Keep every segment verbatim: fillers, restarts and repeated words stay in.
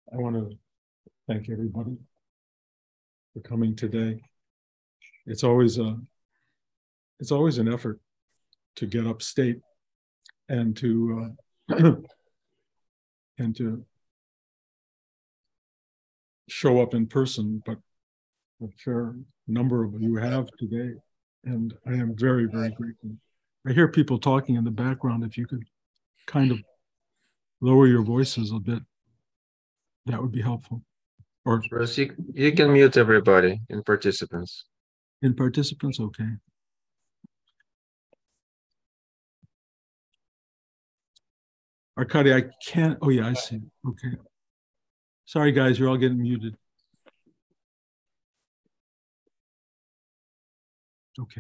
I want to thank everybody for coming today. It's always a, it's always an effort to get upstate and to uh, and to show up in person, but a fair number of you have today, and I am very, very grateful. I hear people talking in the background. If you could kind of lower your voices a bit, that would be helpful. Or Bruce, you, you can mute everybody in participants. in participants, okay. Arkady, I can't, oh yeah, I see. Okay. Sorry guys, you're all getting muted. Okay.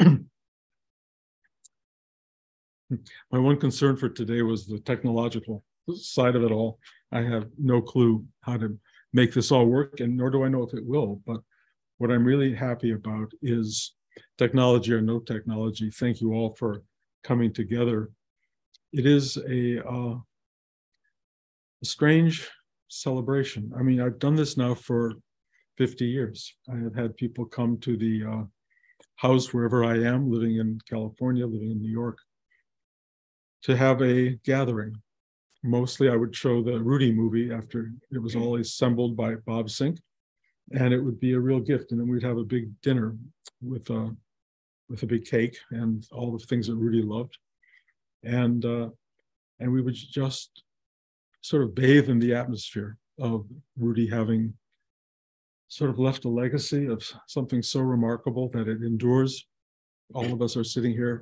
My one concern for today was the technological side of it all. I have no clue how to make this all work, and nor do I know if it will. But what I'm really happy about is technology or no technology. Thank you all for coming together. It is a, uh, a strange celebration. I mean, I've done this now for fifty years. I have had people come to the uh, house wherever I am, living in California, living in New York, to have a gathering. Mostly I would show the Rudy movie after it was all assembled by Bob Sink, and it would be a real gift. And then we'd have a big dinner with a, with a big cake and all the things that Rudy loved. And, uh, and we would just sort of bathe in the atmosphere of Rudy having sort of left a legacy of something so remarkable that it endures. All of us are sitting here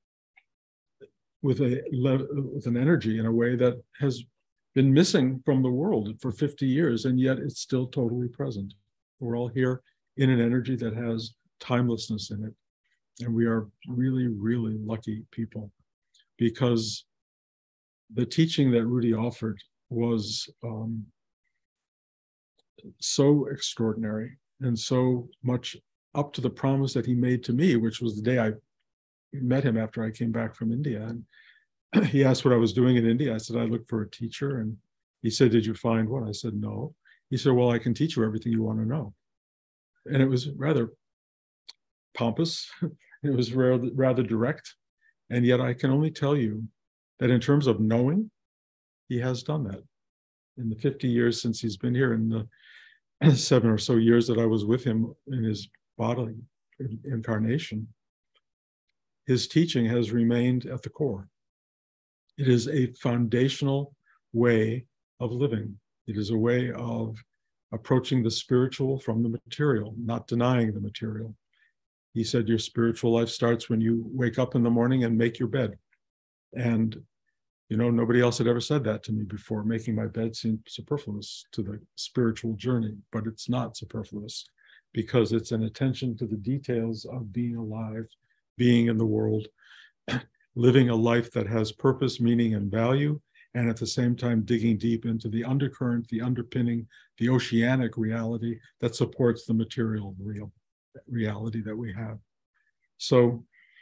with a with an energy in a way that has been missing from the world for fifty years, and yet it's still totally present. We're all here in an energy that has timelessness in it, and we are really, really lucky people, because the teaching that Rudy offered was um, so extraordinary and so much up to the promise that he made to me, which was the day I met him after I came back from India. And he asked what I was doing in India. I said, I looked for a teacher. And he said, did you find one? I said, no. He said, well, I can teach you everything you want to know. And it was rather pompous. It was rather, rather direct. And yet I can only tell you that in terms of knowing, he has done that. In the fifty years since he's been here, in the seven or so years that I was with him in his bodily incarnation, his teaching has remained at the core. It is a foundational way of living. It is a way of approaching the spiritual from the material, not denying the material. He said your spiritual life starts when you wake up in the morning and make your bed. And, you know, nobody else had ever said that to me before. Making my bed seemed superfluous to the spiritual journey, but it's not superfluous, because it's an attention to the details of being alive, being in the world, living a life that has purpose, meaning, and value, and at the same time digging deep into the undercurrent, the underpinning, the oceanic reality that supports the material real reality that we have. So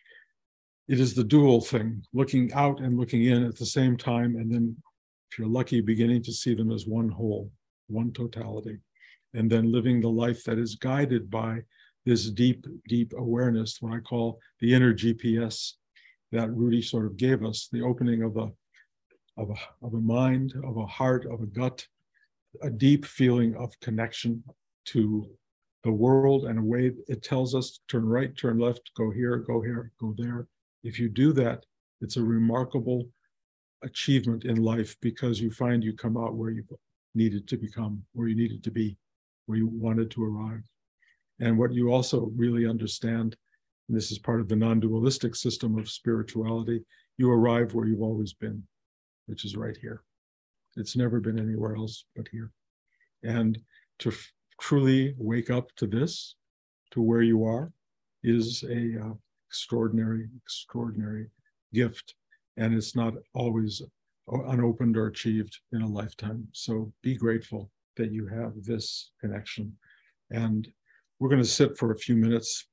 it is the dual thing, looking out and looking in at the same time, and then, if you're lucky, beginning to see them as one whole, one totality, and then living the life that is guided by this deep, deep awareness, what I call the inner G P S that Rudy sort of gave us, the opening of a, of a, of a mind, of a heart, of a gut, a deep feeling of connection to the world, and a way it tells us, turn right, turn left, go here, go here, go there. If you do that, it's a remarkable achievement in life, because you find you come out where you needed to become, where you needed to be, where you wanted to arrive. And what you also really understand, and this is part of the non-dualistic system of spirituality, you arrive where you've always been, which is right here. It's never been anywhere else but here. And to f- truly wake up to this, to where you are, is a uh, extraordinary, extraordinary gift. And it's not always unopened or achieved in a lifetime. So be grateful that you have this connection. And we're going to sit for a few minutes.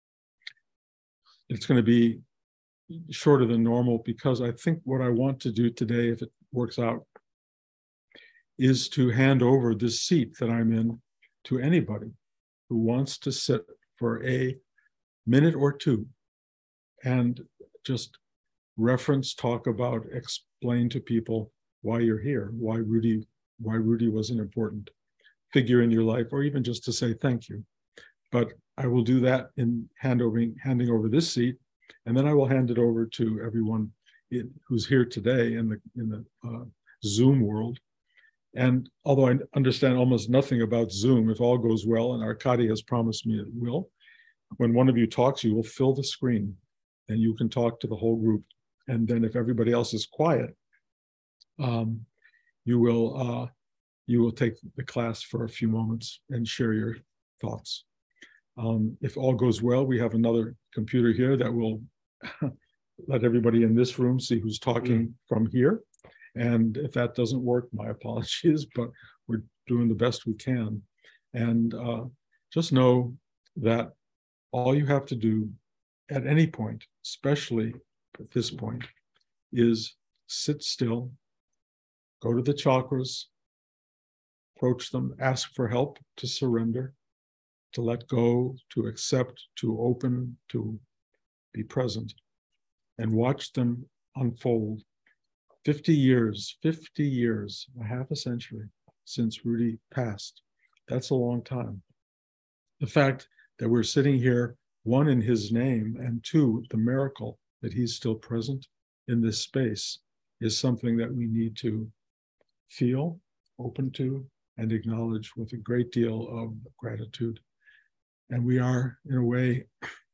It's going to be shorter than normal, because I think what I want to do today, if it works out, is to hand over this seat that I'm in to anybody who wants to sit for a minute or two and just reference, talk about, explain to people why you're here, why Rudy, why Rudy was an important figure in your life, or even just to say thank you. But I will do that in hand over, handing over this seat, and then I will hand it over to everyone in, who's here today in the in the uh, Zoom world. And although I understand almost nothing about Zoom, if all goes well, and Arkady has promised me it will, when one of you talks, you will fill the screen, and you can talk to the whole group. And then if everybody else is quiet, um, you will uh, you will take the class for a few moments and share your thoughts. Um, if all goes well, we have another computer here that will let everybody in this room see who's talking mm. from here. And if that doesn't work, my apologies, but we're doing the best we can. And uh, just know that all you have to do at any point, especially at this point, is sit still, go to the chakras, approach them, ask for help, to surrender, to let go, to accept, to open, to be present, and watch them unfold. fifty years, fifty years, a half a century since Rudy passed. That's a long time. The fact that we're sitting here, one, in his name, and two, the miracle that he's still present in this space, is something that we need to feel, open to, and acknowledge with a great deal of gratitude. And we are, in a way,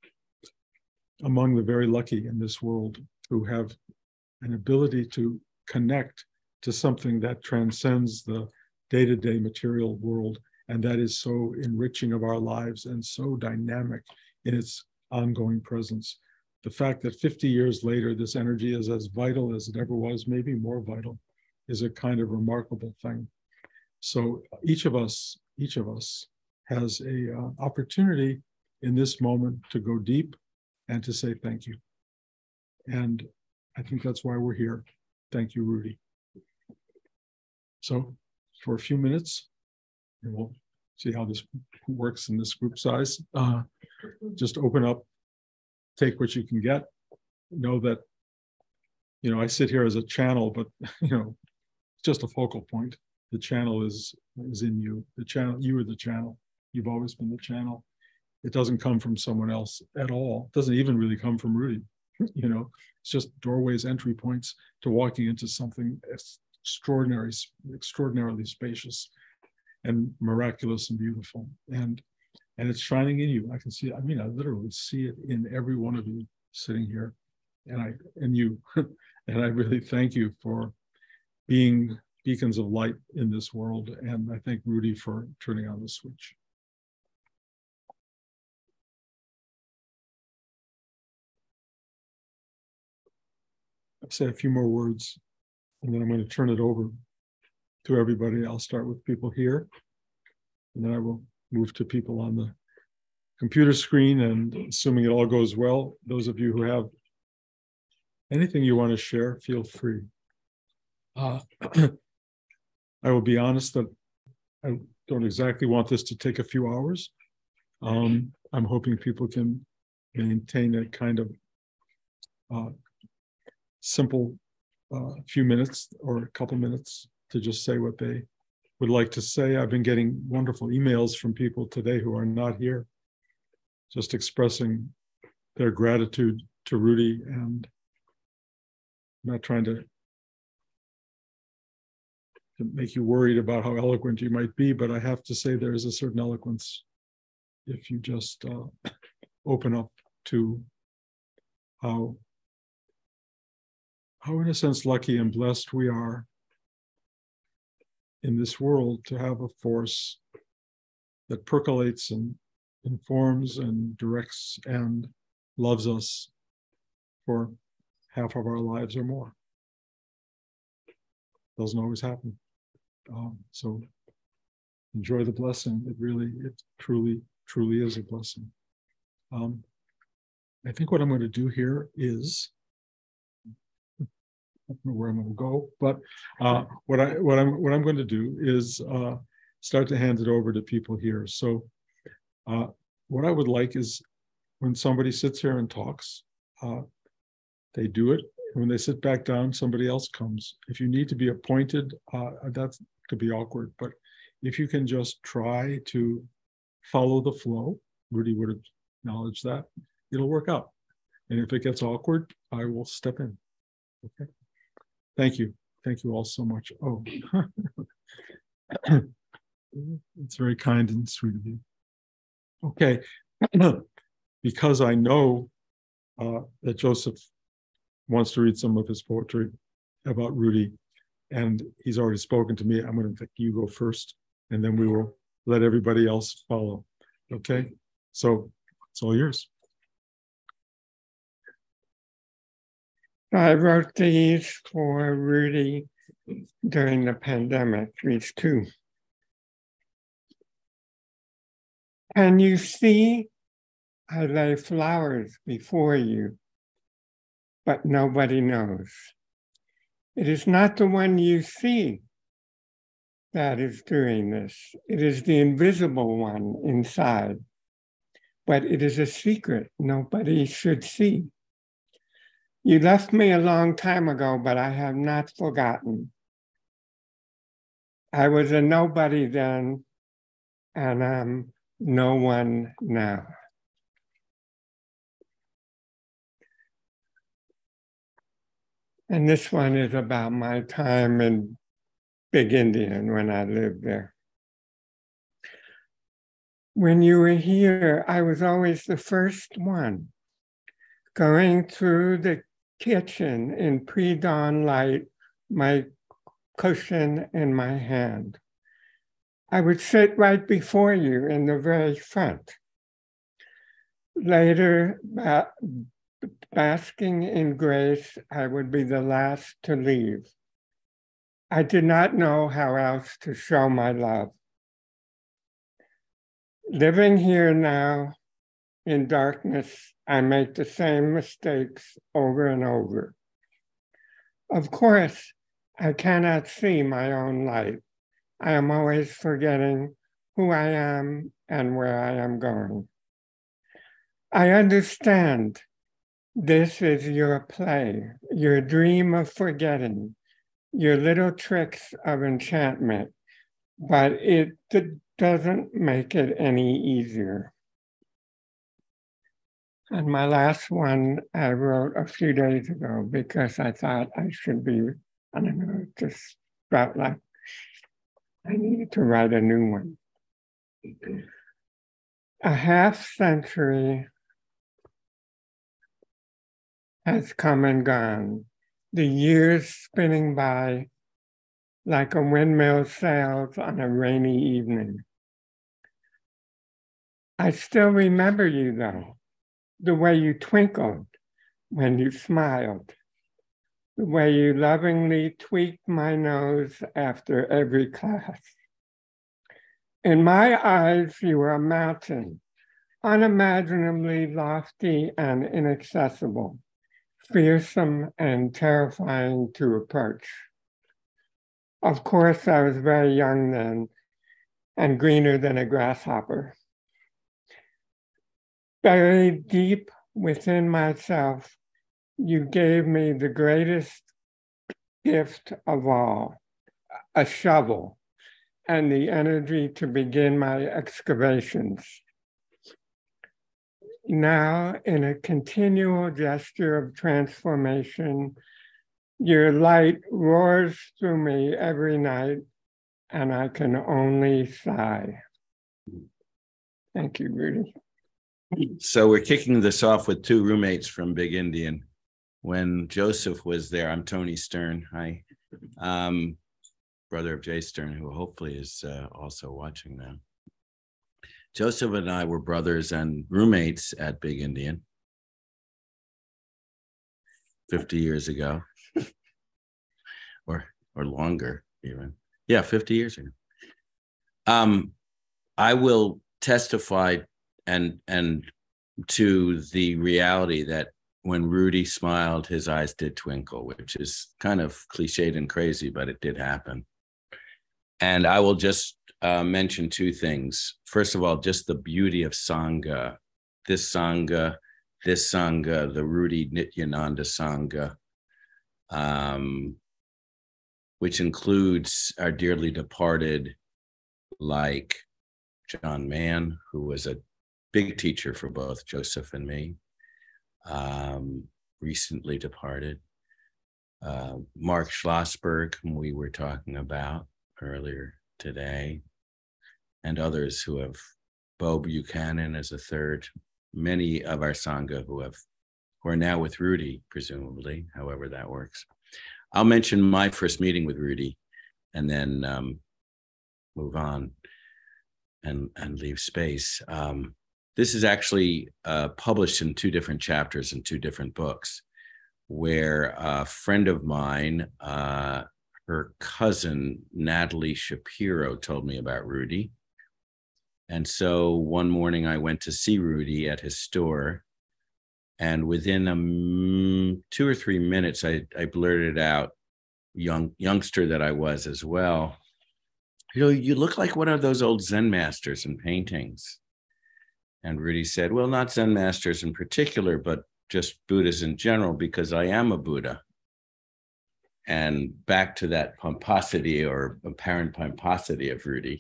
among the very lucky in this world who have an ability to connect to something that transcends the day-to-day material world, and that is so enriching of our lives and so dynamic in its ongoing presence. The fact that fifty years later, this energy is as vital as it ever was, maybe more vital, is a kind of remarkable thing. So each of us, each of us has a uh, opportunity in this moment to go deep and to say thank you. And I think that's why we're here. Thank you, Rudy. So for a few minutes, and we'll see how this works in this group size, uh, just open up, take what you can get. Know that, you know, I sit here as a channel, but, you know, it's just a focal point. The channel is, is in you. The channel, you are the channel. You've always been the channel. It doesn't come from someone else at all. It doesn't even really come from Rudy. You know, it's just doorways, entry points to walking into something extraordinary, extraordinarily spacious and miraculous and beautiful. And and it's shining in you. I can see it. I mean, I literally see it in every one of you sitting here, and I and you. And I really thank you for being beacons of light in this world. And I thank Rudy for turning on the switch. I'll say a few more words, and then I'm going to turn it over to everybody. I'll start with people here, and then I will move to people on the computer screen. And assuming it all goes well, those of you who have anything you want to share, feel free. Uh, I will be honest that I don't exactly want this to take a few hours. Um, I'm hoping people can maintain a kind of uh, simple uh, few minutes or a couple minutes to just say what they would like to say. I've been getting wonderful emails from people today who are not here, just expressing their gratitude to Rudy, and I'm not trying to, to make you worried about how eloquent you might be, but I have to say there is a certain eloquence if you just uh, open up to how how in a sense lucky and blessed we are in this world to have a force that percolates and informs and directs and loves us for half of our lives or more. Doesn't always happen. Um, so enjoy the blessing. It really, it truly, truly is a blessing. Um, I think what I'm going to do here is, I don't know where I'm going to go, but uh, what I what I'm what I'm going to do is uh, start to hand it over to people here. So, uh, what I would like is when somebody sits here and talks, uh, they do it. When they sit back down, somebody else comes. If you need to be appointed, uh, that could be awkward. But if you can just try to follow the flow, Rudy would acknowledge that, it'll work out. And if it gets awkward, I will step in. Okay. Thank you. Thank you all so much. Oh, it's very kind and sweet of you. Okay. Because I know uh, that Joseph wants to read some of his poetry about Rudy, and he's already spoken to me, I'm going to let you go first, and then we will let everybody else follow. Okay? So it's all yours. I wrote these for Rudy during the pandemic, these two. Can you see I lay flowers before you, but nobody knows? It is not the one you see that is doing this. It is the invisible one inside, but it is a secret nobody should see. You left me a long time ago, but I have not forgotten. I was a nobody then, and I'm no one now. And this one is about my time in Big Indian when I lived there. When you were here, I was always the first one, going through the kitchen in pre-dawn light, my cushion in my hand. I would sit right before you in the very front. Later, ba- basking in grace, I would be the last to leave. I did not know how else to show my love. Living here now in darkness, I make the same mistakes over and over. Of course, I cannot see my own light. I am always forgetting who I am and where I am going. I understand this is your play, your dream of forgetting, your little tricks of enchantment, but it doesn't make it any easier. And my last one I wrote a few days ago because I thought I should be, I don't know, it just felt like I needed to write a new one. A half century has come and gone, the years spinning by like a windmill sails on a rainy evening. I still remember you though, the way you twinkled when you smiled, the way you lovingly tweaked my nose after every class. In my eyes, you were a mountain, unimaginably lofty and inaccessible, fearsome and terrifying to approach. Of course, I was very young then and greener than a grasshopper. Buried deep within myself, you gave me the greatest gift of all, a shovel and the energy to begin my excavations. Now, in a continual gesture of transformation, your light roars through me every night, and I can only sigh. Thank you, Rudy. So we're kicking this off with two roommates from Big Indian. When Joseph was there, I'm Tony Stern. Hi. Um, brother of Jay Stern, who hopefully is uh, also watching now. Joseph and I were brothers and roommates at Big Indian fifty years ago, or or longer even. Yeah, fifty years ago. Um, I will testify and and to the reality that when Rudy smiled, his eyes did twinkle, which is kind of cliched and crazy, but it did happen. And I will just uh, mention two things. First of all, just the beauty of Sangha, this Sangha, this Sangha, the Rudy Nityananda Sangha, um, which includes our dearly departed, like John Mann, who was a big teacher for both Joseph and me, um, recently departed. Uh, Mark Schlossberg, whom we were talking about earlier today, and others who have, Bo Buchanan as a third, many of our Sangha who have, who are now with Rudy, presumably, however that works. I'll mention my first meeting with Rudy and then um, move on and, and leave space. Um, this is actually uh, published in two different chapters in two different books, where a friend of mine, uh, her cousin, Natalie Shapiro, told me about Rudy. And so one morning I went to see Rudy at his store. And within um, two or three minutes, I, I blurted out, young youngster that I was as well, you know, you look like one of those old Zen masters in paintings. And Rudy said, well, not Zen masters in particular, but just Buddhas in general, because I am a Buddha. And back to that pomposity or apparent pomposity of Rudy.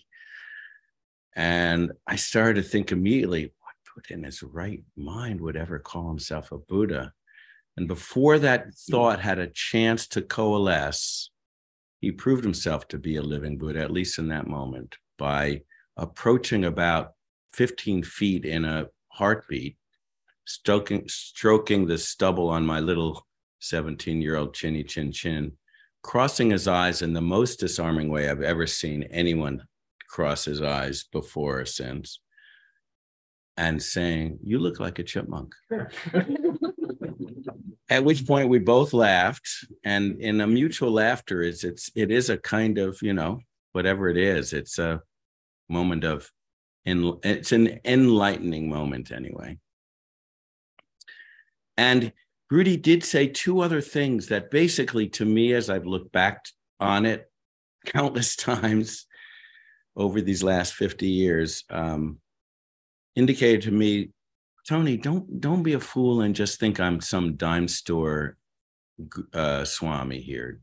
And I started to think immediately, what Buddha in his right mind would ever call himself a Buddha? And before that thought had a chance to coalesce, he proved himself to be a living Buddha, at least in that moment, by approaching about fifteen feet in a heartbeat, stroking, stroking the stubble on my little seventeen-year-old chinny chin chin, crossing his eyes in the most disarming way I've ever seen anyone cross his eyes before or since, and saying, you look like a chipmunk. At which point we both laughed, and in a mutual laughter, it's it's it is a kind of, you know, whatever it is, it's a moment of, en- it's an enlightening moment anyway. And Rudy did say two other things that basically, to me, as I've looked back on it countless times over these last fifty years, um, indicated to me, Tony, don't don't be a fool and just think I'm some dime store uh, Swami here.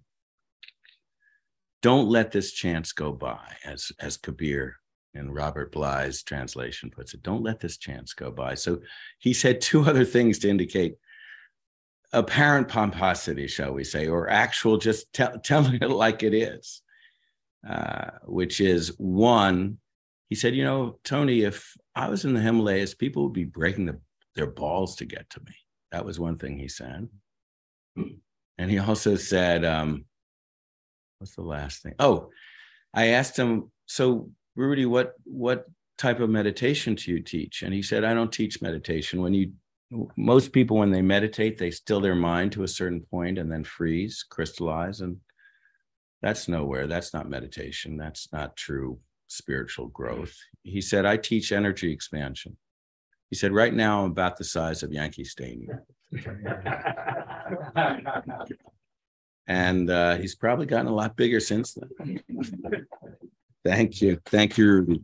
Don't let this chance go by, as, as Kabir in Robert Bly's translation puts it. Don't let this chance go by. So he said two other things to indicate apparent pomposity, shall we say, or actual just te- telling it like it is, uh, which is one, he said, you know, Tony, if I was in the Himalayas, people would be breaking the, their balls to get to me. That was one thing he said. And he also said, um, what's the last thing? Oh, I asked him, so Rudy, what, what type of meditation do you teach? And he said, I don't teach meditation. When you, most people, when they meditate, they still their mind to a certain point and then freeze, crystallize. And that's nowhere. That's not meditation. That's not true spiritual growth. He said, I teach energy expansion. He said, right now I'm about the size of Yankee Stadium. And uh, he's probably gotten a lot bigger since then. Thank you. Thank you, Rudy.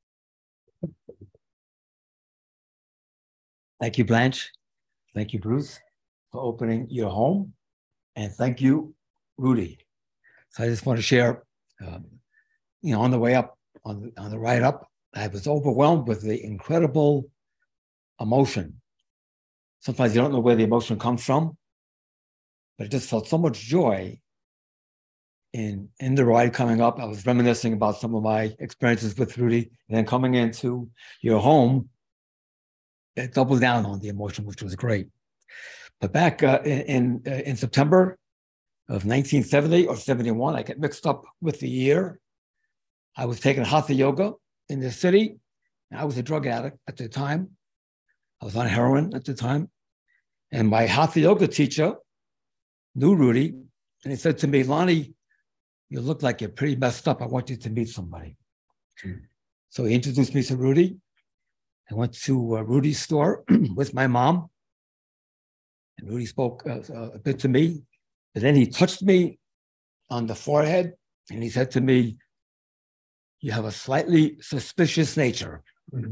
Thank you, Blanche. Thank you, Bruce, for opening your home. And thank you, Rudy. So I just want to share, um, you know, on the way up, on, on the ride up, I was overwhelmed with the incredible emotion. Sometimes you don't know where the emotion comes from, but I just felt so much joy in, in the ride coming up. I was reminiscing about some of my experiences with Rudy, and then coming into your home, it doubled down on the emotion, which was great. But back uh, in in, uh, in September of nineteen seventy or seventy-one, I get mixed up with the year. I was taking hatha yoga in the city. I was a drug addict at the time. I was on heroin at the time. And my hatha yoga teacher knew Rudy, and he said to me, Lonnie, you look like you're pretty messed up. I want you to meet somebody. Mm. So he introduced me to Rudy. I went to uh, Rudy's store with my mom. And Rudy spoke uh, a bit to me, but then he touched me on the forehead and he said to me, "You have a slightly suspicious nature.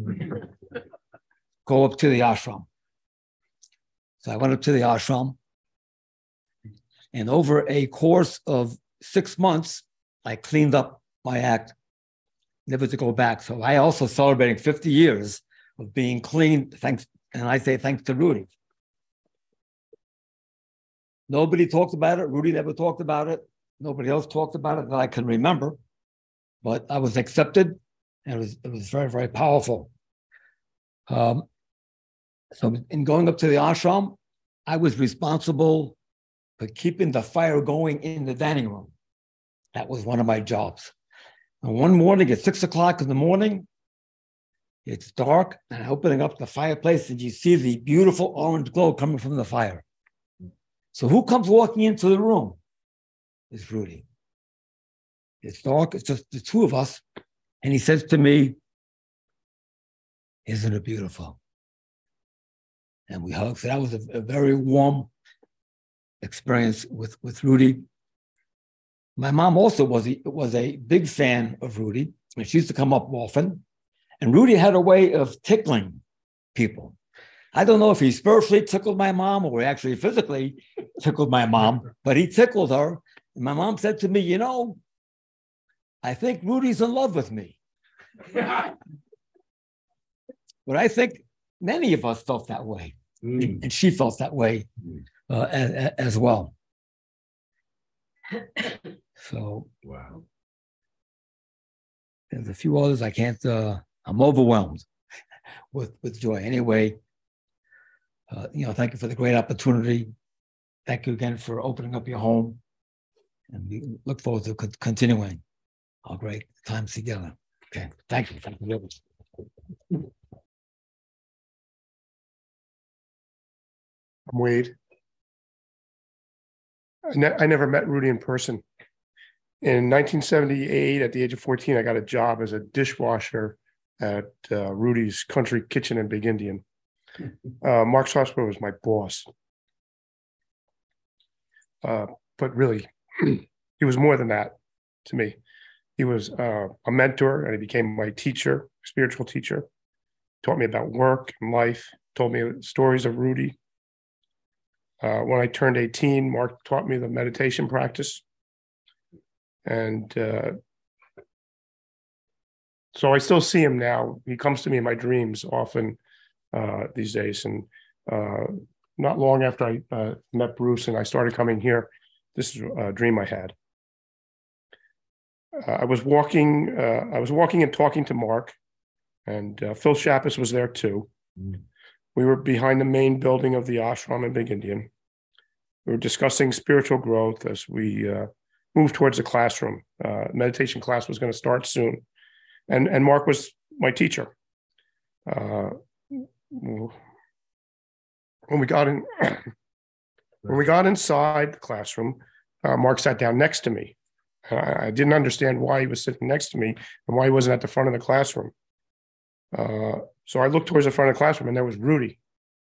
Go up to the ashram." So I went up to the ashram, and over a course of six months, I cleaned up my act, never to go back. So I also celebrating fifty years of being clean, thanks, and I say thanks to Rudy. Nobody talked about it. Rudy never talked about it. Nobody else talked about it that I can remember, but I was accepted, and it was, it was very, very powerful. Um, so in going up to the ashram, I was responsible for keeping the fire going in the dining room. That was one of my jobs. And one morning at six o'clock in the morning, it's dark, and I'm opening up the fireplace, and you see the beautiful orange glow coming from the fire. So who comes walking into the room? It's Rudy. It's dark, it's just the two of us. And he says to me, "Isn't it beautiful?" And we hugged. So that was a, a very warm experience with, with Rudy. My mom also was a, was a big fan of Rudy, and she used to come up often. And Rudy had a way of tickling people. I don't know if he spiritually tickled my mom or he actually physically tickled my mom, but he tickled her. And my mom said to me, "You know, I think Rudy's in love with me." But I think many of us felt that way. Mm. And she felt that way uh, as, as well. So, wow. There's a few others I can't, uh, I'm overwhelmed with, with joy. Anyway, uh, you know, thank you for the great opportunity. Thank you again for opening up your home. And we look forward to co- continuing our great times together. Okay, thank you. Thank you. I'm Wade. I, ne- I never met Rudy in person. In nineteen seventy-eight, at the age of fourteen, I got a job as a dishwasher at uh, Rudy's Country Kitchen in Big Indian. Uh, Mark Schwarzberg was my boss. Uh, but really, he was more than that to me. He was uh, a mentor, and he became my teacher, spiritual teacher. Taught me about work and life, told me stories of Rudy. Uh, when I turned eighteen, Mark taught me the meditation practice. And uh, so I still see him now. He comes to me in my dreams often uh, these days. And uh, not long after I uh, met Bruce and I started coming here, this is a dream I had. Uh, I was walking, uh, I was walking and talking to Mark, and uh, Phil Shappis was there too. Mm. We were behind the main building of the ashram in Big Indian. We were discussing spiritual growth as we uh, moved towards the classroom. Uh, meditation class was going to start soon. And, and Mark was my teacher. Uh, when we got in, when we got inside the classroom, uh, Mark sat down next to me. I, I didn't understand why he was sitting next to me and why he wasn't at the front of the classroom. Uh, so I looked towards the front of the classroom, and there was Rudy.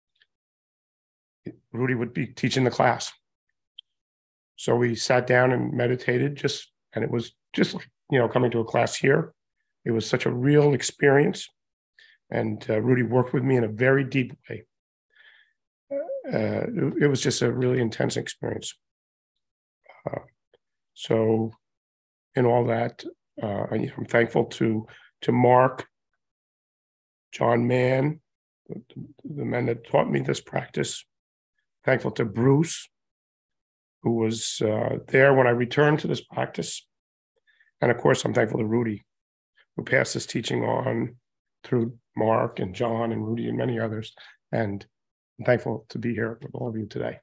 Rudy would be teaching the class. So we sat down and meditated, just, and it was just, you know, coming to a class here. It was such a real experience. And uh, Rudy worked with me in a very deep way. Uh, it, it was just a really intense experience. Uh, so in all that, uh, I, I'm thankful to, to Mark, John Mann, the, the men that taught me this practice. Thankful to Bruce, who was uh, there when I returned to this practice. And of course, I'm thankful to Rudy, who passed this teaching on through Mark and John and Rudy and many others. And I'm thankful to be here with all of you today.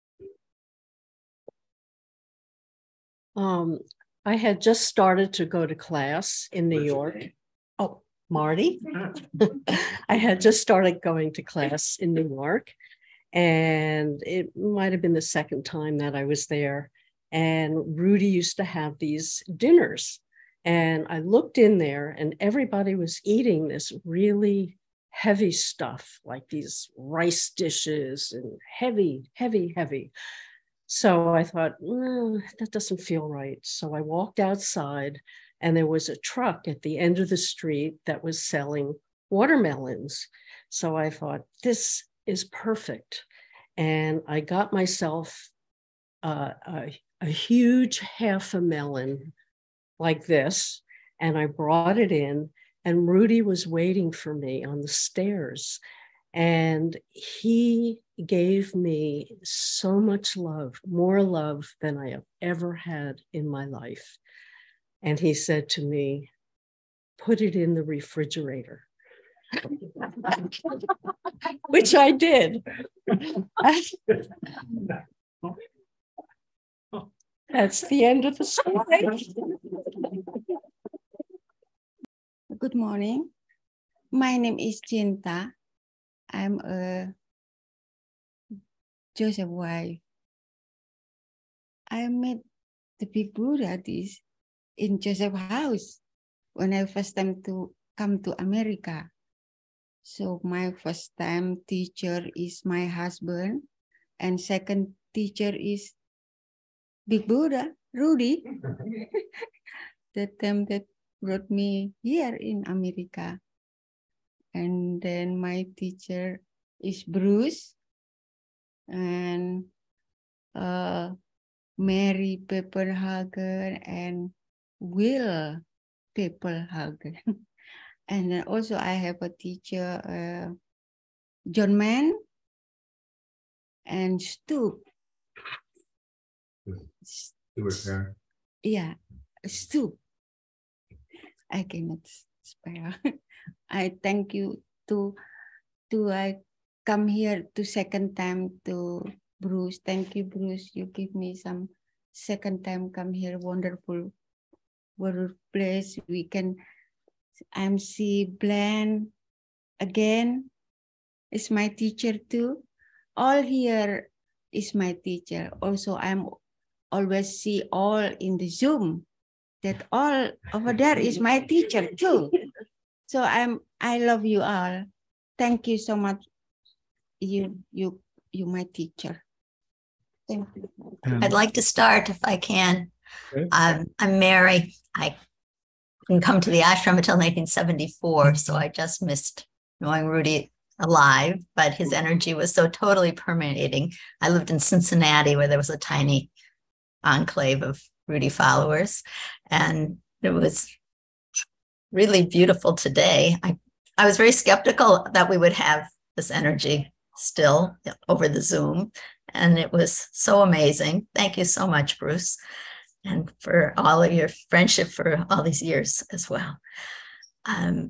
Um, I had just started to go to class in New York. Oh, Marty. I had just started going to class in New York. And it might have been the second time that I was there. And Rudy used to have these dinners. And I looked in there, and everybody was eating this really heavy stuff, like these rice dishes and heavy, heavy, heavy. So I thought, mm, that doesn't feel right. So I walked outside, and there was a truck at the end of the street that was selling watermelons. So I thought, this is perfect. And I got myself uh, a, a huge half a melon like this, and I brought it in, and Rudy was waiting for me on the stairs. And he gave me so much love, more love than I have ever had in my life. And he said to me, put it in the refrigerator. Which I did. That's the end of the story. Good morning. My name is Cinta. I'm a Joseph wife. I met the big Buddha this in Joseph's house when I first time to come to America. So my first time teacher is my husband, and second teacher is Big Buddha, Rudy. The time that brought me here in America. And then my teacher is Bruce and uh, Mary Pepperhagen and Will Pepperhagen. And then also I have a teacher, uh, John Mann and Stu. Yeah, Stu. I cannot spell. I thank you to to I come here to second time to Bruce. Thank you, Bruce. You give me some second time come here. Wonderful, wonderful place. We can. I'm see Bland again. Is my teacher too. All here is my teacher. Also, I'm always see all in the Zoom. That all over there is my teacher too. So I'm I love you all. Thank you so much. You you you my teacher. Thank you. I'd like to start if I can. Okay. Um, I'm Mary. I didn't come to the ashram until nineteen seventy-four, so I just missed knowing Rudy alive, but his energy was so totally permeating. I lived in Cincinnati where there was a tiny enclave of Rudy followers, and it was really beautiful today. I, I was very skeptical that we would have this energy still over the Zoom, and it was so amazing. Thank you so much, Bruce, and for all of your friendship for all these years as well. Um,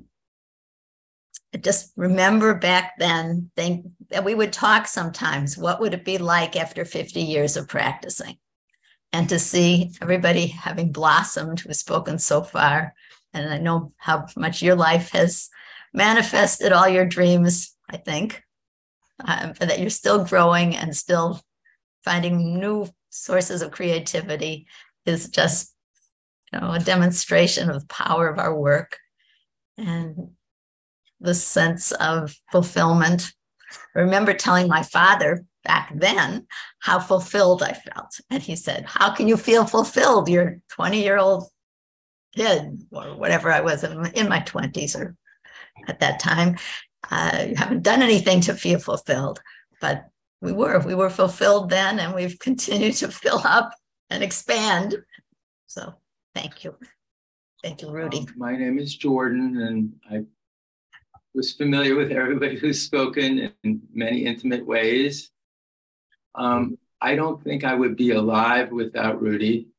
I just remember back then think that we would talk sometimes, what would it be like after fifty years of practicing? And to see everybody having blossomed who's spoken so far. And I know how much your life has manifested all your dreams, I think, um, that you're still growing and still finding new sources of creativity is just, you know, a demonstration of the power of our work and the sense of fulfillment. I remember telling my father back then how fulfilled I felt. And he said, how can you feel fulfilled? You're a twenty-year-old kid, or whatever I was in my twenties or at that time. Uh, you haven't done anything to feel fulfilled. But we were, we were fulfilled then, and we've continued to fill up and expand. So thank you. Thank you, Rudy. Um, my name is Jordan, and I was familiar with everybody who's spoken in many intimate ways. Um, I don't think I would be alive without Rudy.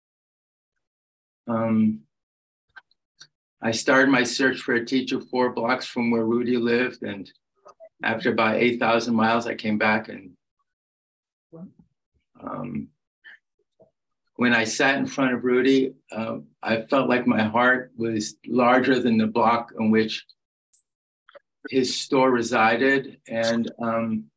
Um, I started my search for a teacher four blocks from where Rudy lived, and after about eight thousand miles, I came back, and um, when I sat in front of Rudy, uh, I felt like my heart was larger than the block in which his store resided. And, um,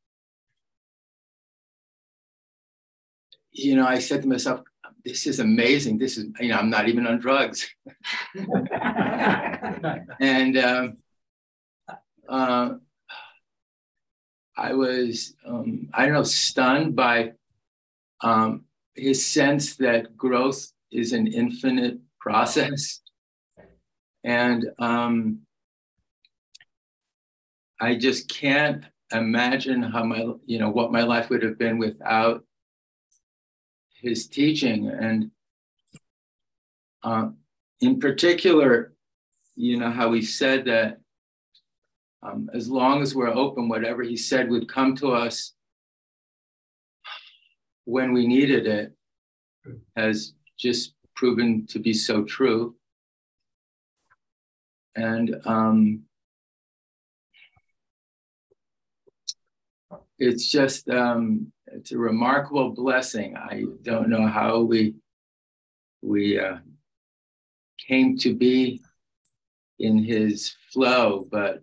you know, I said to myself, this is amazing. This is, you know, I'm not even on drugs. And um, uh, I was, um, I don't know, stunned by um, his sense that growth is an infinite process. And um, I just can't imagine how my, you know, what my life would have been without his teaching. And uh, in particular, you know, how he said that um, as long as we're open, whatever he said would come to us when we needed it, has just proven to be so true. And um, it's just, um, it's a remarkable blessing. I don't know how we, we uh, came to be in his flow, but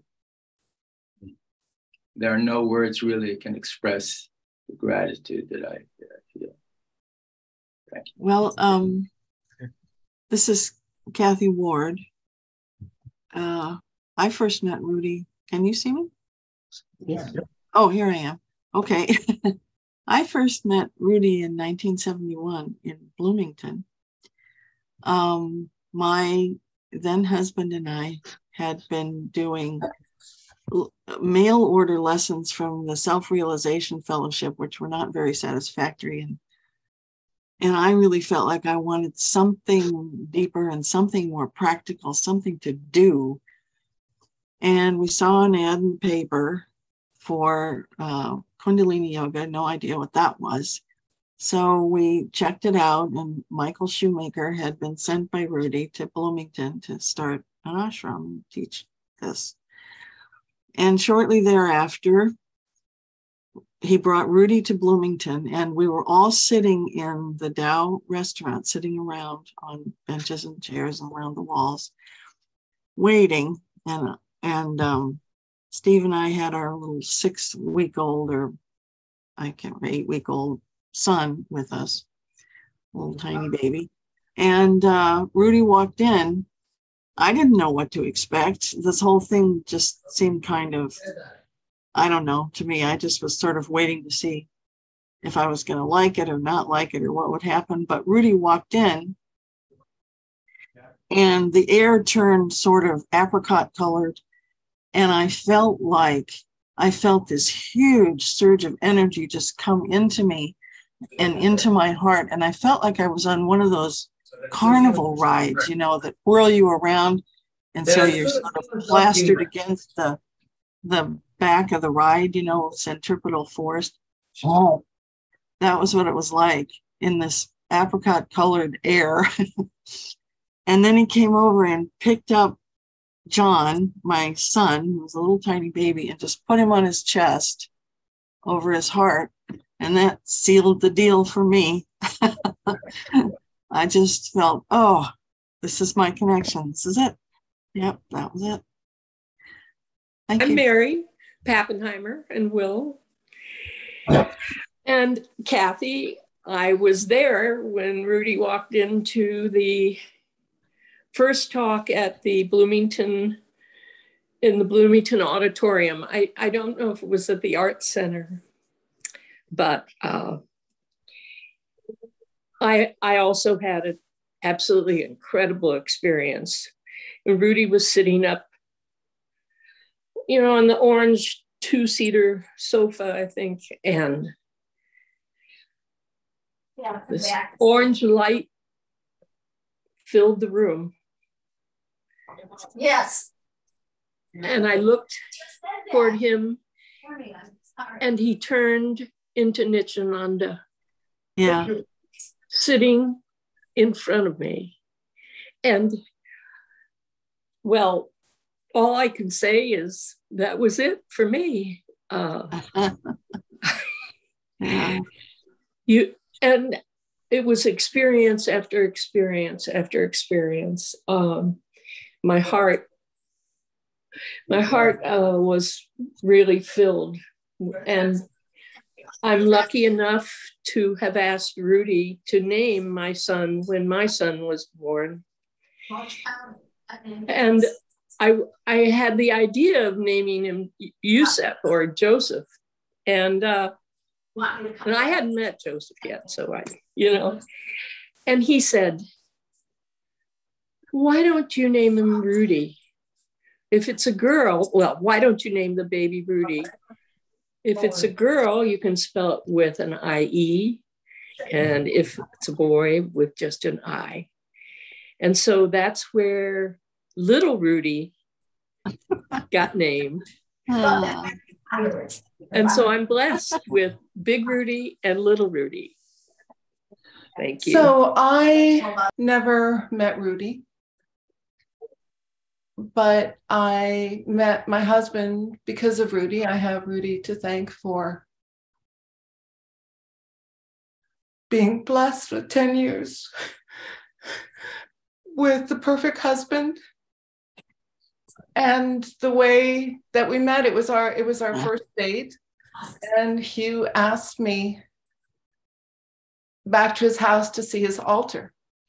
there are no words really that can express the gratitude that I, that I feel. Thank you. Well, um, this is Kathy Ward. Uh, I first met Rudy. Can you see me? Yeah. Oh, here I am. Okay. I first met Rudy in nineteen seventy-one in Bloomington. Um, my then husband and I had been doing mail order lessons from the Self-Realization Fellowship, which were not very satisfactory. And, and I really felt like I wanted something deeper and something more practical, something to do. And we saw an ad in the paper for uh, Kundalini Yoga, no idea what that was. So we checked it out, and Michael Shoemaker had been sent by Rudy to Bloomington to start an ashram and teach this. And shortly thereafter, he brought Rudy to Bloomington, and we were all sitting in the Dow restaurant, sitting around on benches and chairs and around the walls, waiting. And, and um, Steve and I had our little six-week-old, or I can't remember, eight-week-old son with us, little tiny baby. And uh, Rudy walked in. I didn't know what to expect. This whole thing just seemed kind of, I don't know, to me, I just was sort of waiting to see if I was going to like it or not like it or what would happen. But Rudy walked in and the air turned sort of apricot colored. And I felt like, I felt this huge surge of energy just come into me and into my heart. And I felt like I was on one of those carnival rides, you know, that whirl you around. And so you're sort of plastered against the, the back of the ride, you know, centripetal force. Oh, that was what it was like in this apricot colored air. And then he came over and picked up John, my son, who was a little tiny baby, and just put him on his chest over his heart. And that sealed the deal for me. I just felt, oh, this is my connection. This is it. Yep, that was it. Thank I'm you. Mary Pappenheimer and Will. And Kathy, I was there when Rudy walked into the first talk at the Bloomington, in the Bloomington Auditorium. I, I don't know if it was at the Arts Center, but uh, I, I also had an absolutely incredible experience. And Rudy was sitting up, you know, on the orange two-seater sofa, I think, and Yeah, this orange light filled the room. Yes. And I looked toward him, and he turned into Nityananda. Yeah. Sitting in front of me. And, well, all I can say is that was it for me. Uh, Yeah. you and it was experience after experience after experience. Um, my heart, my heart uh, was really filled, and I'm lucky enough to have asked Rudy to name my son when my son was born. And I I had the idea of naming him Yusef or Joseph, and uh, and I hadn't met Joseph yet, so I, you know, and he said, "Why don't you name him Rudy? If it's a girl, well, why don't you name the baby Rudy? If it's a girl, you can spell it with an I E, and if it's a boy, with just an I." And so that's where little Rudy got named. Ah. And so I'm blessed with big Rudy and little Rudy. Thank you. So I never met Rudy, but I met my husband because of Rudy. I have Rudy to thank for being blessed with ten years with the perfect husband. And the way that we met, it was our it was our first date. And Hugh asked me back to his house to see his altar.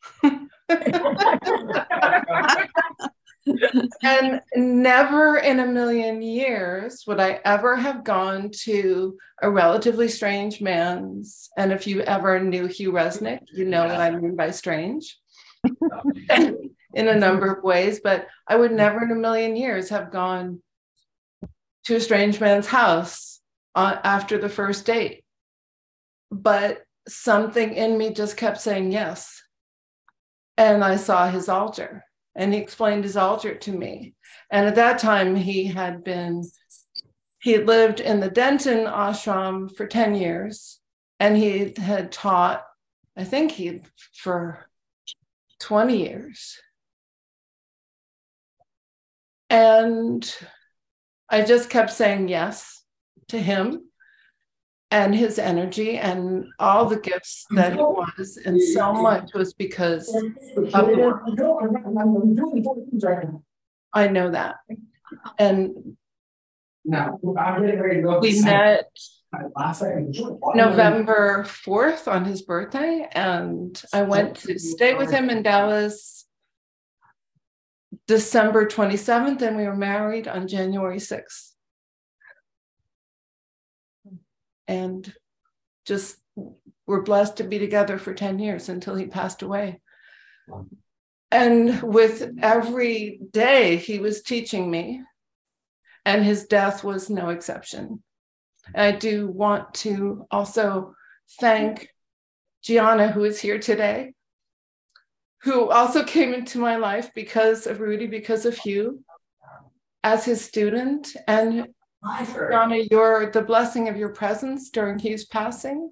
And never in a million years would I ever have gone to a relatively strange man's. And if you ever knew Hugh Resnick, you know what I mean by strange in a number of ways. But I would never in a million years have gone to a strange man's house on, after the first date. But something in me just kept saying yes. And I saw his altar. And he explained his altar to me. And at that time, he had been, he had lived in the Denton ashram for ten years. And he had taught, I think he, for twenty years. And I just kept saying yes to him and his energy and all the gifts that he was. And so much was because of I know that. And we met November fourth on his birthday, and I went to stay with him in Dallas December twenty-seventh, and we were married on January sixth. And just were blessed to be together for ten years until he passed away. And with every day he was teaching me, and his death was no exception. And I do want to also thank Gianna, who is here today, who also came into my life because of Rudy, because of Hugh, as his student. And Gianna, your the blessing of your presence during Hugh's passing,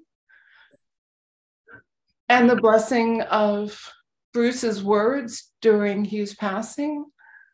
and the blessing of Bruce's words during Hugh's passing,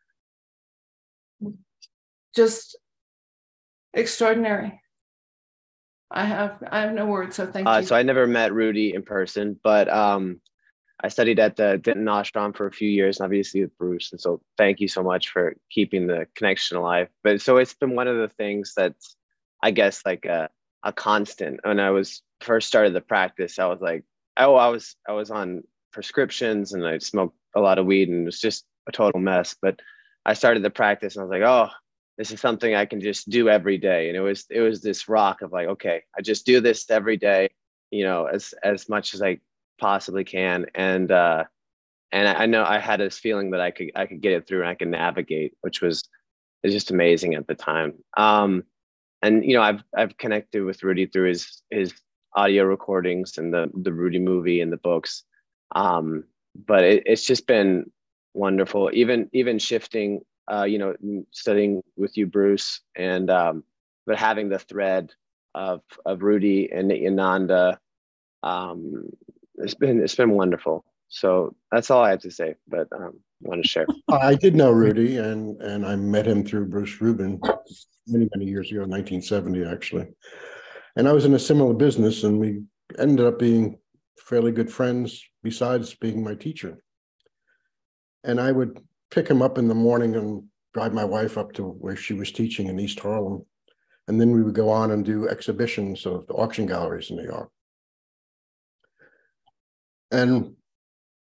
just extraordinary. I have I have no words, so thank uh, you. So I never met Rudy in person, but um, I studied at the Denton Ashram for a few years, and obviously with Bruce. And so thank you so much for keeping the connection alive. But so it's been one of the things that's, I guess, like a, a constant. When I was first started the practice, I was like, oh, I was I was on prescriptions and I smoked a lot of weed and it was just a total mess. But I started the practice and I was like, oh, this is something I can just do every day. And it was it was this rock of like, okay, I just do this every day, you know, as as much as I possibly can. And uh and I know I had this feeling that I could I could get it through and I could navigate, which was is just amazing at the time. Um and you know, I've I've connected with Rudy through his his audio recordings and the the Rudy movie and the books. Um but it, it's just been wonderful, even even shifting uh you know, studying with you, Bruce, and um but having the thread of of Rudy and Ananda, um It's been it's been wonderful. So that's all I have to say, but um, I want to share. I did know Rudy, and and I met him through Bruce Rubin many many years ago, nineteen seventy actually. And I was in a similar business, and we ended up being fairly good friends. Besides being my teacher, and I would pick him up in the morning and drive my wife up to where she was teaching in East Harlem, and then we would go on and do exhibitions of the auction galleries in New York. And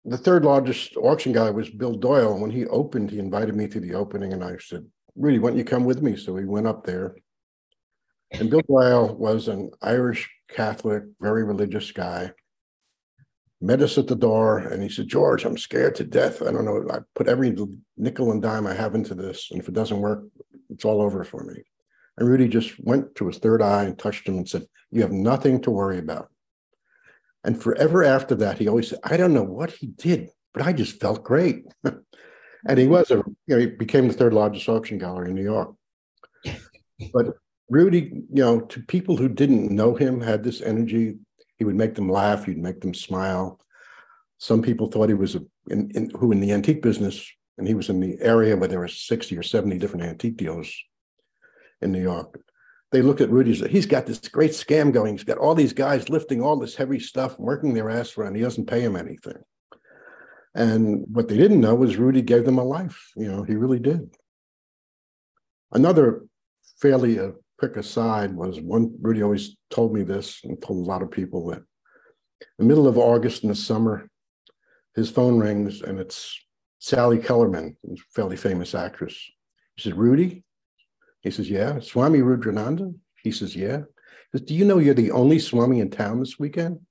the third largest auction guy was Bill Doyle. And when he opened, he invited me to the opening, and I said, "Really, why don't you come with me?" So we went up there. And Bill Doyle was an Irish Catholic, very religious guy. Met us at the door, and he said, "George, I'm scared to death. I don't know. I put every nickel and dime I have into this, and if it doesn't work, it's all over for me." And Rudy just went to his third eye and touched him and said, "You have nothing to worry about." And forever after that, he always said, "I don't know what he did, but I just felt great." And he was a, you know, he became the third largest auction gallery in New York. But Rudy, you know, to people who didn't know him, had this energy. He would make them laugh. He'd make them smile. Some people thought he was a, in, in, who in the antique business, and he was in the area where there were sixty or seventy different antique dealers in New York. They looked at Rudy and said, "He's got this great scam going. He's got all these guys lifting all this heavy stuff, working their ass around. He doesn't pay them anything." And what they didn't know was Rudy gave them a life. You know, he really did. Another fairly uh, quick aside was one, Rudy always told me this and told a lot of people that in the middle of August in the summer, his phone rings and it's Sally Kellerman, a fairly famous actress. He said, "Rudy?" He says, "Yeah." "Swami Rudrananda?" He says, "Yeah." He says, "Do you know you're the only Swami in town this weekend?"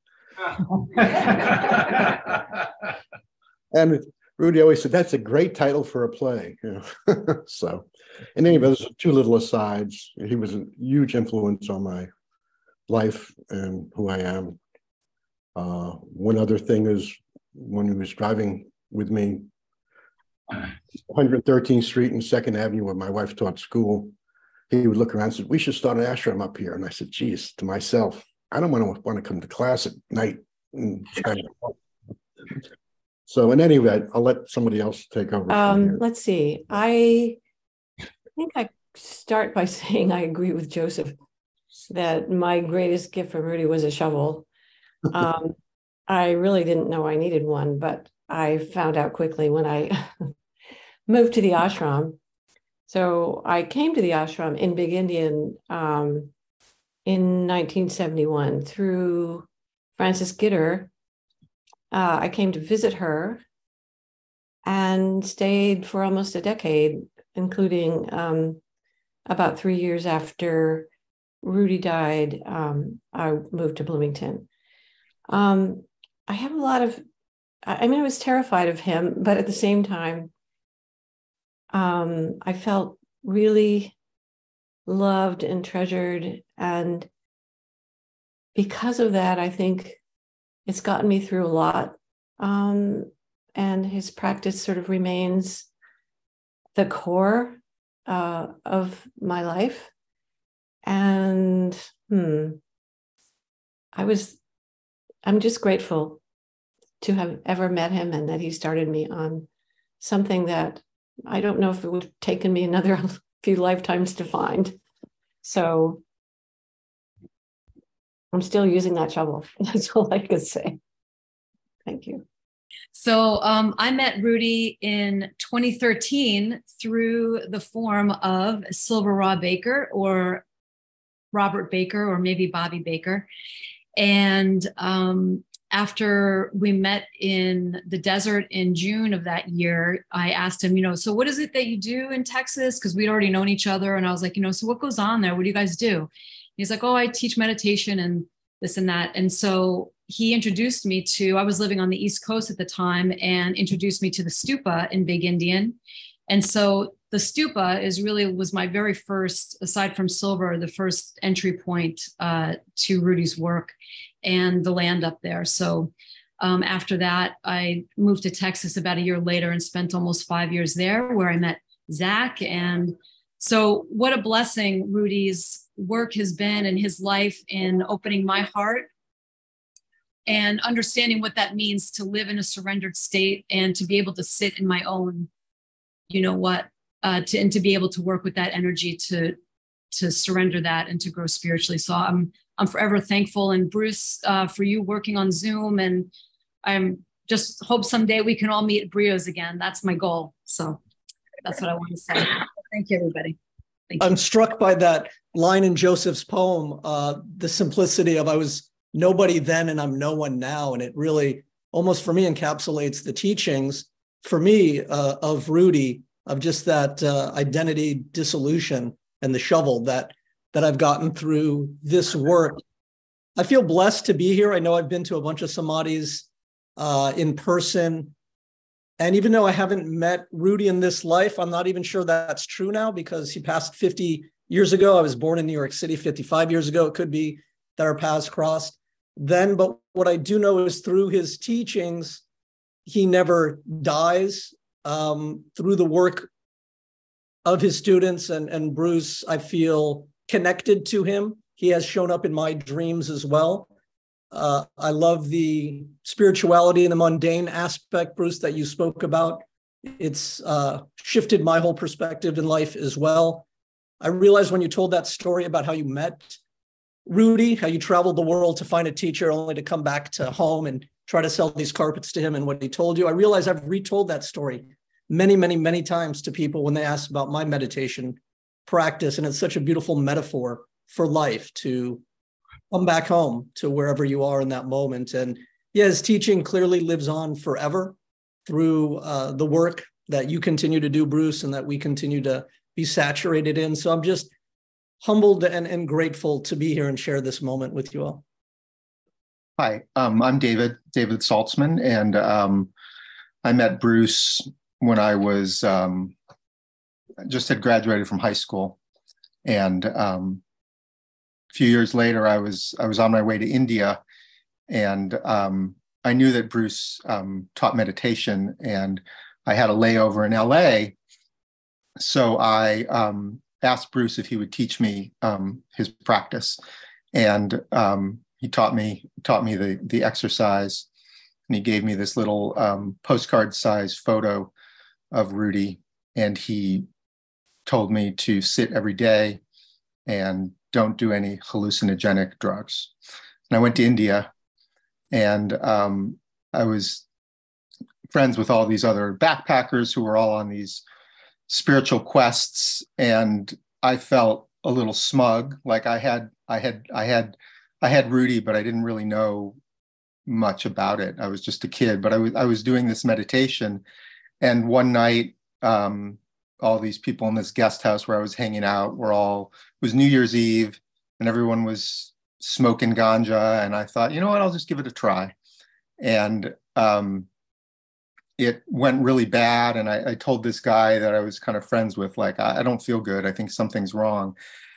And Rudy always said, "That's a great title for a play." You know? So, in any event, those are two little asides. He was a huge influence on my life and who I am. Uh, one other thing is when he was driving with me, one hundred thirteenth Street and Second Avenue, where my wife taught school, he would look around and said, "We should start an ashram up here." And I said, "Geez," to myself, "I don't want to want to come to class at night." So in any event, I'll let somebody else take over. Um, let's see. I think I start by saying I agree with Joseph that my greatest gift from Rudy was a shovel. Um, I really didn't know I needed one, but I found out quickly when I moved to the ashram. So I came to the ashram in Big Indian um, in nineteen seventy-one through Frances Gitter. Uh, I came to visit her and stayed for almost a decade, including um, about three years after Rudy died, um, I moved to Bloomington. Um, I have a lot of, I mean, I was terrified of him, but at the same time, um, I felt really loved and treasured. And because of that, I think it's gotten me through a lot. Um, and his practice sort of remains the core uh, of my life. And hmm, I was, I'm just grateful to have ever met him and that he started me on something that I don't know if it would have taken me another few lifetimes to find. So I'm still using that shovel. That's all I could say. Thank you. So um, I met Rudy in twenty thirteen through the form of Silver Raw Baker, or Robert Baker, or maybe Bobby Baker. And um, after we met in the desert in June of that year, I asked him, you know, so what is it that you do in Texas? Because we'd already known each other. And I was like, you know, so what goes on there? What do you guys do? He's like, oh, I teach meditation and this and that. And so he introduced me to, I was living on the East Coast at the time, and introduced me to the stupa in Big Indian. And so the stupa is really, was my very first, aside from silver, the first entry point uh, to Rudy's work and the land up there. So um, after that, I moved to Texas about a year later and spent almost five years there, where I met Zach. And so what a blessing Rudy's work has been in his life in opening my heart and understanding what that means to live in a surrendered state and to be able to sit in my own, you know what, uh, to, and to be able to work with that energy to, to surrender that and to grow spiritually. So I'm, I'm forever thankful. And Bruce, uh, for you working on Zoom, and I'm just hope someday we can all meet at Brio's again. That's my goal. So that's what I want to say. Thank you, everybody. Thank you. I'm struck by that line in Joseph's poem, uh, the simplicity of I was nobody then and I'm no one now. And it really almost for me encapsulates the teachings for me uh, of Rudy, of just that uh, identity dissolution and the shovel that that I've gotten through this work. I feel blessed to be here. I know I've been to a bunch of samadhis uh, in person. And even though I haven't met Rudy in this life, I'm not even sure that's true now because he passed fifty years ago. I was born in New York City fifty-five years ago. It could be that our paths crossed then. But what I do know is through his teachings, he never dies. Um, through the work of his students and, and Bruce, I feel connected to him. He has shown up in my dreams as well. Uh, I love the spirituality and the mundane aspect, Bruce, that you spoke about. It's uh, shifted my whole perspective in life as well. I realized when you told that story about how you met Rudy, how you traveled the world to find a teacher only to come back to home and try to sell these carpets to him and what he told you. I realized I've retold that story many, many, many times to people when they ask about my meditation practice. And it's such a beautiful metaphor for life to come back home to wherever you are in that moment. And yeah, his teaching clearly lives on forever through uh, the work that you continue to do, Bruce, and that we continue to be saturated in. So I'm just humbled and, and grateful to be here and share this moment with you all. Hi, um, I'm David, David Saltzman, and um, I met Bruce when I was, um, just had graduated from high school. And um, a few years later, I was, I was on my way to India, and um, I knew that Bruce um, taught meditation, and I had a layover in L A. So I um, asked Bruce if he would teach me um, his practice. And um, he taught me taught me the, the exercise, and he gave me this little um, postcard-sized photo of Rudy, and he told me to sit every day and don't do any hallucinogenic drugs. And I went to India, and um, I was friends with all these other backpackers who were all on these spiritual quests, and I felt a little smug, like I had, I had, I had, I had Rudy, but I didn't really know much about it. I was just a kid, but I was, I was doing this meditation, and one night, um, all these people in this guest house where I was hanging out were all, it was New Year's Eve, and everyone was smoking ganja, and I thought, you know what, I'll just give it a try. And um, it went really bad, and I, I told this guy that I was kind of friends with, like, I, I don't feel good, I think something's wrong.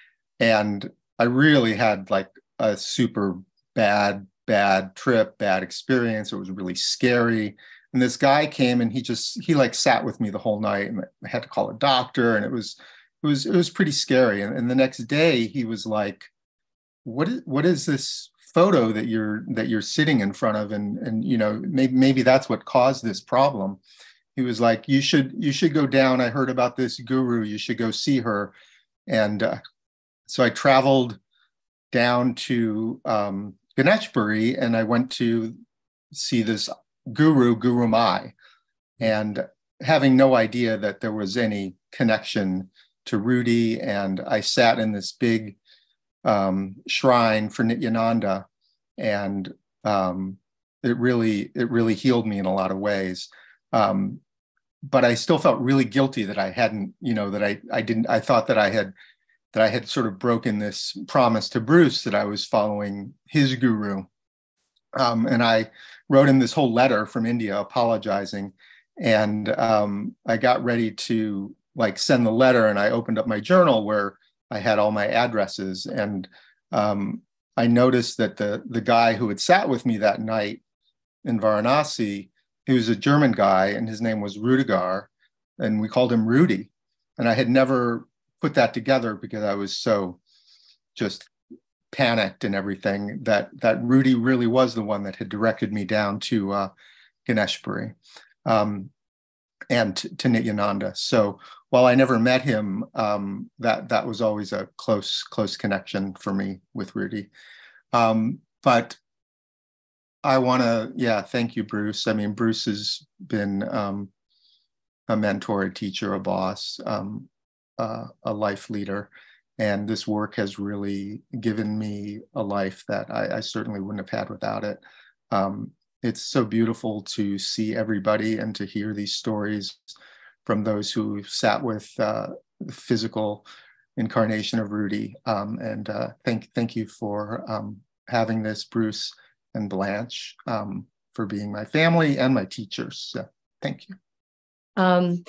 And I really had like a super bad, bad trip, bad experience. It was really scary. And this guy came, and he just, he like sat with me the whole night, and I had to call a doctor, and it was, it was, it was pretty scary. And, and the next day he was like, what is, what is this photo that you're, that you're sitting in front of? And, and, you know, maybe, maybe that's what caused this problem. He was like, you should, you should go down. I heard about this guru. You should go see her. And uh, so I traveled down to um, Ganeshpuri, and I went to see this guru, Guru Mai, and having no idea that there was any connection to Rudy. And I sat in this big um, shrine for Nityananda, and um, it really, it really healed me in a lot of ways. Um, but I still felt really guilty that I hadn't, you know, that I, I didn't, I thought that I had, that I had sort of broken this promise to Bruce that I was following his guru. Um, and I wrote him this whole letter from India apologizing. And um, I got ready to like send the letter, and I opened up my journal where I had all my addresses. And um, I noticed that the, the guy who had sat with me that night in Varanasi, he was a German guy, and his name was Rudiger, and we called him Rudy. And I had never put that together because I was so just panicked and everything, that that Rudy really was the one that had directed me down to uh, Ganeshpuri um, and to, to Nityananda. So while I never met him, um, that that was always a close close connection for me with Rudy. Um, but I want to, yeah, thank you, Bruce. I mean, Bruce has been um, a mentor, a teacher, a boss, um, uh, a life leader. And this work has really given me a life that I, I certainly wouldn't have had without it. Um, it's so beautiful to see everybody and to hear these stories from those who sat with uh, the physical incarnation of Rudy. Um, and uh, thank thank you for um, having this, Bruce and Blanche, um, for being my family and my teachers. So thank you. Um,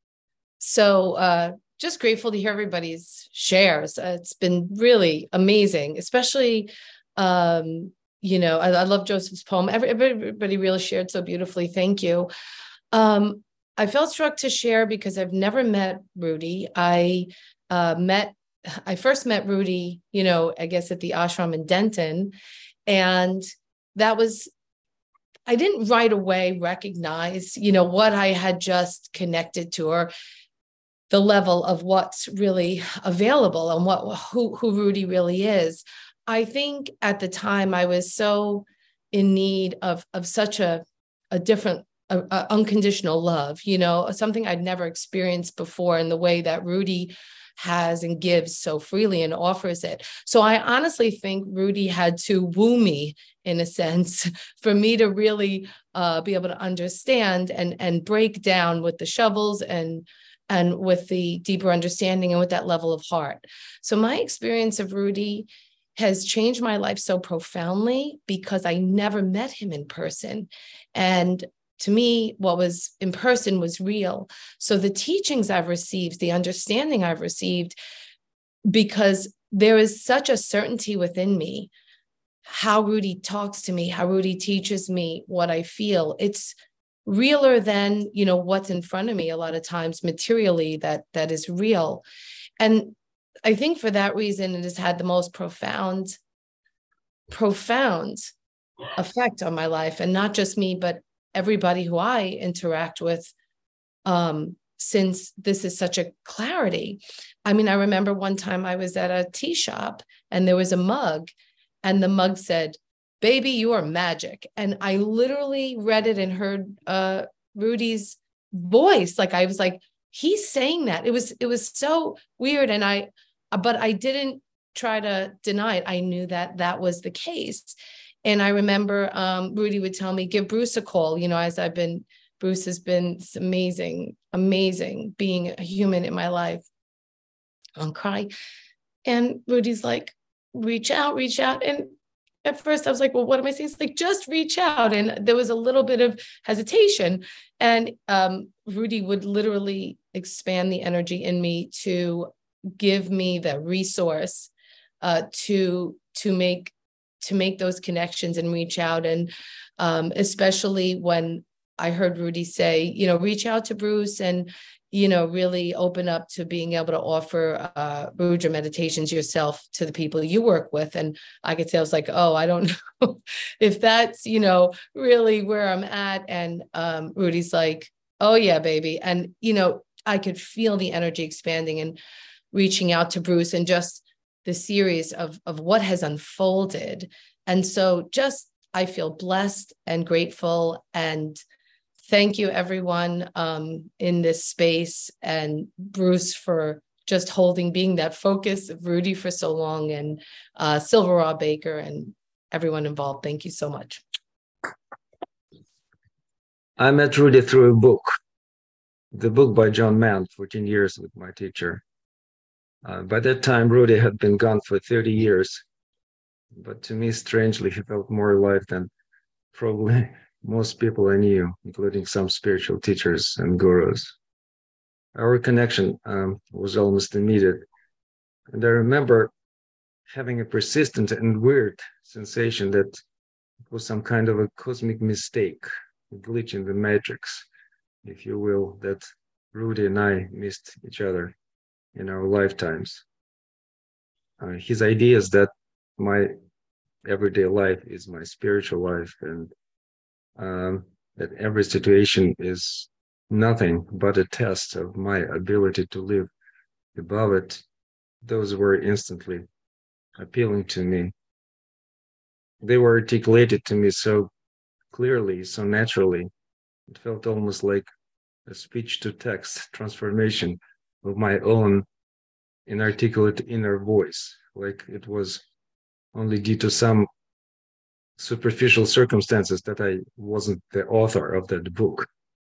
so uh, just grateful to hear everybody's shares. Uh, it's been really amazing, especially, um, you know, I, I love Joseph's poem. Every, everybody really shared so beautifully. Thank you. Um, I felt struck to share because I've never met Rudy. I uh, met, I first met Rudy, you know, I guess at the ashram in Denton. And that was, I didn't right away recognize, you know, what I had just connected to, or the level of what's really available and what who, who Rudy really is. I think at the time I was so in need of, of such a, a different, a, a unconditional love, you know, something I'd never experienced before in the way that Rudy has and gives so freely and offers it. So I honestly think Rudy had to woo me, in a sense, for me to really uh, be able to understand and, and break down with the shovels and, and with the deeper understanding and with that level of heart. So my experience of Rudy has changed my life so profoundly because I never met him in person. And to me, what was in person was real. So the teachings I've received, the understanding I've received, because there is such a certainty within me, how Rudy talks to me, how Rudy teaches me what I feel. It's realer than, you know, what's in front of me a lot of times materially that that is real. And I think for that reason, it has had the most profound, profound effect on my life, and not just me, but everybody who I interact with, um, since this is such a clarity. I mean, I remember one time I was at a tea shop and there was a mug, and the mug said, "Baby, you are magic." And I literally read it and heard uh, Rudy's voice. Like, I was like, he's saying that. It was, it was so weird. And I, but I didn't try to deny it. I knew that that was the case. And I remember um, Rudy would tell me, give Bruce a call, you know, as I've been, Bruce has been amazing, amazing being a human in my life. I'll cry. And Rudy's like, reach out, reach out. And at first I was like, well, what am I saying? It's like, just reach out. And there was a little bit of hesitation. And um, Rudy would literally expand the energy in me to give me the resource uh, to, to make to make those connections and reach out. And um, especially when I heard Rudy say, you know, reach out to Bruce and, you know, really open up to being able to offer uh, Rudra meditations yourself to the people you work with. And I could say, I was like, oh, I don't know if that's, you know, really where I'm at. And um, Rudy's like, oh yeah, baby. And, you know, I could feel the energy expanding and reaching out to Bruce and just the series of, of what has unfolded. And so just, I feel blessed and grateful, and thank you everyone um, in this space, and Bruce for just holding, being that focus of Rudy for so long, and uh, Silver Raw Baker and everyone involved. Thank you so much. I met Rudy through a book, the book by John Mann, fourteen years with my teacher. Uh, by that time, Rudy had been gone for thirty years, but to me, strangely, he felt more alive than probably most people I knew, including some spiritual teachers and gurus. Our connection um, was almost immediate, and I remember having a persistent and weird sensation that it was some kind of a cosmic mistake, a glitch in the matrix, if you will, that Rudy and I missed each other in our lifetimes. Uh, his idea is that my everyday life is my spiritual life, and um, that every situation is nothing but a test of my ability to live above it. Those were instantly appealing to me. They were articulated to me so clearly, so naturally. It felt almost like a speech-to-text transformation of my own inarticulate inner voice, like it was only due to some superficial circumstances that I wasn't the author of that book.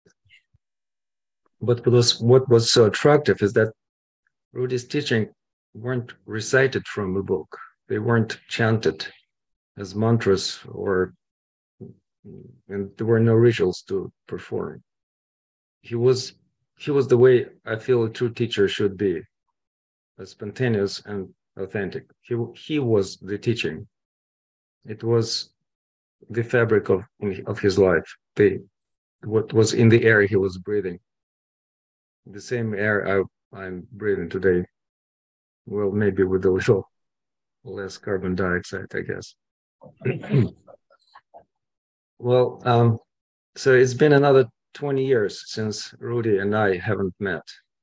But what was, what was so attractive is that Rudy's teaching weren't recited from a book. They weren't chanted as mantras, or and there were no rituals to perform. He was he was the way I feel a true teacher should be, as spontaneous and authentic. He he was the teaching. It was the fabric of of his life. The what was in the air he was breathing. The same air I, I'm breathing today. Well, maybe with a little less carbon dioxide, I guess. Well, um, so it's been another twenty years since Rudy and I haven't met.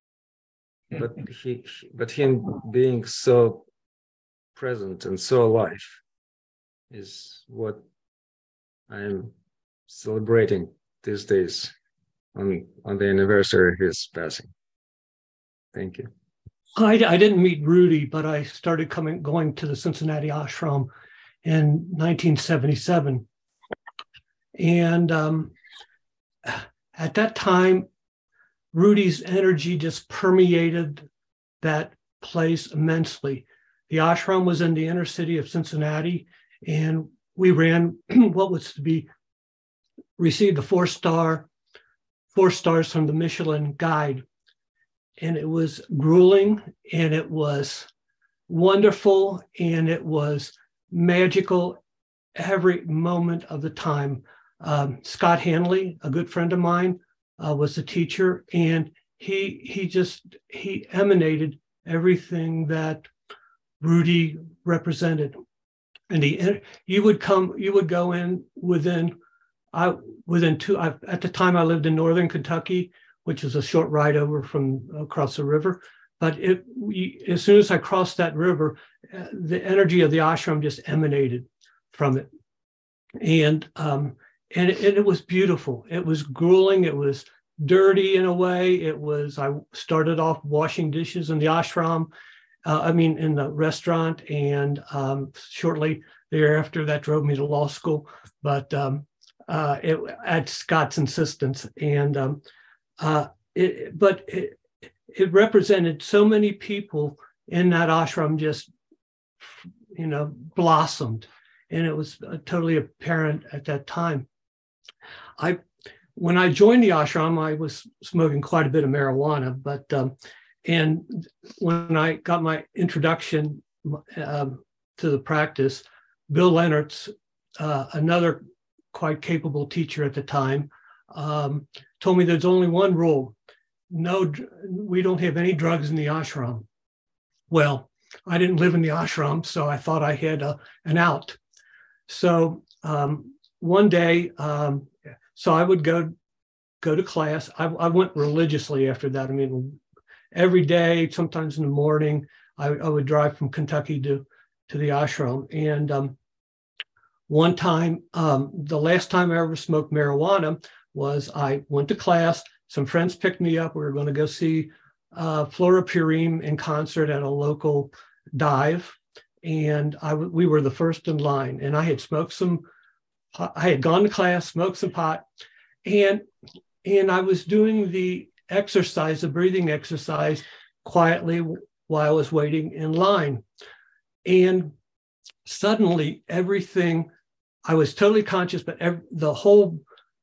But he, but him being so present and so alive is what I'm celebrating these days on, on the anniversary of his passing. Thank you. I, I didn't meet Rudy, but I started coming going to the Cincinnati ashram in nineteen seventy-seven. And um, at that time, Rudy's energy just permeated that place immensely. The ashram was in the inner city of Cincinnati, and we ran what was to be received a four star, four stars from the Michelin Guide. And it was grueling, and it was wonderful, and it was magical every moment of the time. Um, Scott Hanley, a good friend of mine, uh, was the teacher, and he he just he emanated everything that Rudy represented. And he, you would come, you would go in within, I within two. I, at the time, I lived in northern Kentucky, which is a short ride over from across the river. But it, we, as soon as I crossed that river, uh, the energy of the ashram just emanated from it. And, um, and, it, and it was beautiful. It was grueling. It was dirty in a way. It was, I started off washing dishes in the ashram, uh, I mean, in the restaurant. And um, shortly thereafter, that drove me to law school. But um, uh, it, at Scott's insistence. And um, Uh, it, but it, it represented so many people in that ashram, just, you know, blossomed. And it was uh, totally apparent at that time. I, when I joined the ashram, I was smoking quite a bit of marijuana, but, um, and when I got my introduction um, to the practice, Bill Leonard's, uh, another quite capable teacher at the time, um, told me there's only one rule. No, we don't have any drugs in the ashram. Well, I didn't live in the ashram, so I thought I had a, an out. So um, one day, um, so I would go, go to class. I, I went religiously after that. I mean, every day, sometimes in the morning, I, I would drive from Kentucky to, to the ashram. And um, one time, um, the last time I ever smoked marijuana was I went to class, some friends picked me up, we were going to go see uh, Flora Purim in concert at a local dive, and I we were the first in line, and I had smoked some, I had gone to class, smoked some pot, and, and I was doing the exercise, the breathing exercise quietly while I was waiting in line, and suddenly everything, I was totally conscious, but every, the whole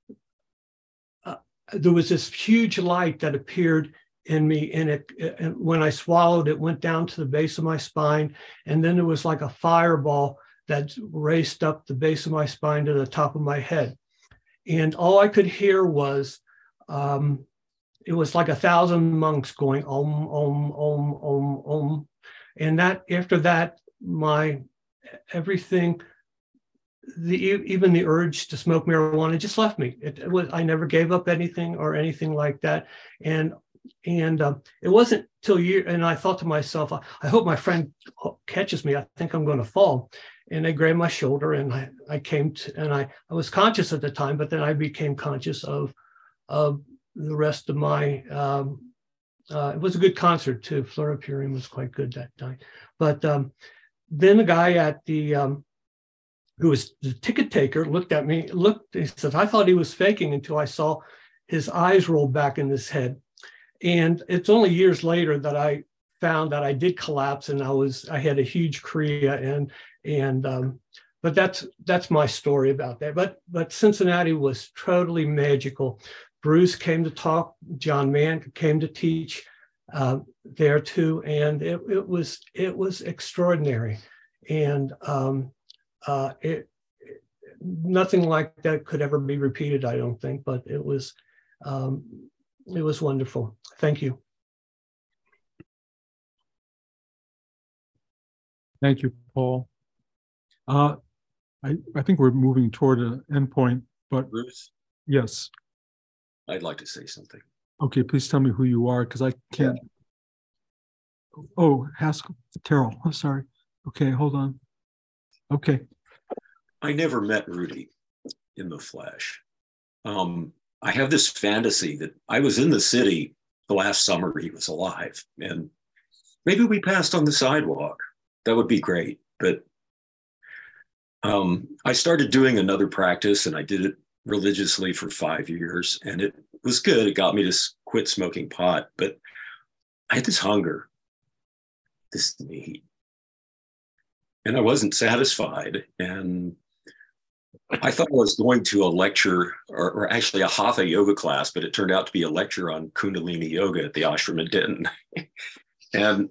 there was this huge light that appeared in me, and it, it, when I swallowed, it went down to the base of my spine, and then there was like a fireball that raced up the base of my spine to the top of my head. And all I could hear was, um, it was like a thousand monks going om, om, om, om, om. And that, after that, my, everything, The, even the urge to smoke marijuana just left me. It, it was, I never gave up anything or anything like that. And and um, it wasn't till year, and I thought to myself, I, I hope my friend catches me. I think I'm going to fall. And they grabbed my shoulder, and I, I came to, and I, I was conscious at the time, but then I became conscious of, of the rest of my, um, uh, it was a good concert too. Flora Purim was quite good that night. But um, then the guy at the, um, who was the ticket taker, looked at me, looked, he says, I thought he was faking until I saw his eyes roll back in his head. And it's only years later that I found that I did collapse and I was, I had a huge chorea and, and, um, but that's, that's my story about that. But, but Cincinnati was totally magical. Bruce came to talk, John Mann came to teach uh, there too. And it, it was, it was extraordinary. And um, uh, it, it, nothing like that could ever be repeated, I don't think, but it was, um, it was wonderful. Thank you. Thank you, Paul. Uh, I, I think we're moving toward an endpoint, but Bruce, yes. I'd like to say something. Okay, please tell me who you are, because I can't. Yeah. Oh, Haskell, Terrell, I'm sorry. Okay, hold on. Okay. I never met Rudy in the flesh. Um, I have this fantasy that I was in the city the last summer he was alive, and maybe we passed on the sidewalk. That would be great. But um, I started doing another practice, and I did it religiously for five years, and it was good. It got me to quit smoking pot, but I had this hunger, this need, and I wasn't satisfied. And I thought I was going to a lecture, or, or actually a hatha yoga class, but it turned out to be a lecture on Kundalini yoga at the ashram in Denton. And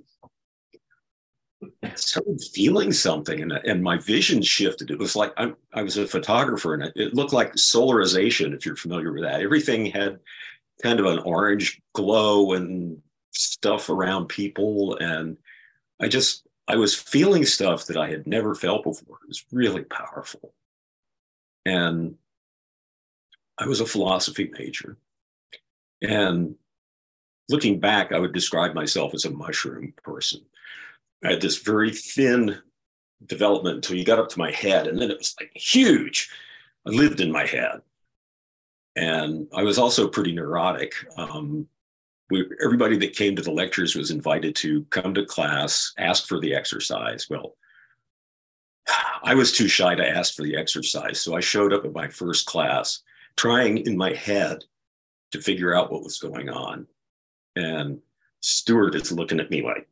I started feeling something, and, and my vision shifted. It was like I, I was a photographer, and it, it looked like solarization, if you're familiar with that. Everything had kind of an orange glow and stuff around people. And I just, I was feeling stuff that I had never felt before. It was really powerful. And I was a philosophy major. And looking back, I would describe myself as a mushroom person. I had this very thin development until you got up to my head, and then it was like huge. I lived in my head. And I was also pretty neurotic. Um, we, everybody that came to the lectures was invited to come to class, ask for the exercise. Well, I was too shy to ask for the exercise. So I showed up at my first class, trying in my head to figure out what was going on. And Stuart is looking at me like,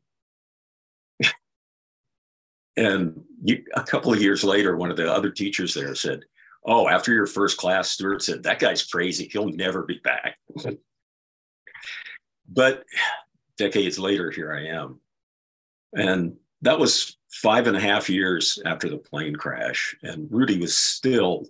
and you, a couple of years later, one of the other teachers there said, oh, after your first class, Stuart said, that guy's crazy. He'll never be back. But decades later, here I am. And that was five and a half years after the plane crash. And Rudy was still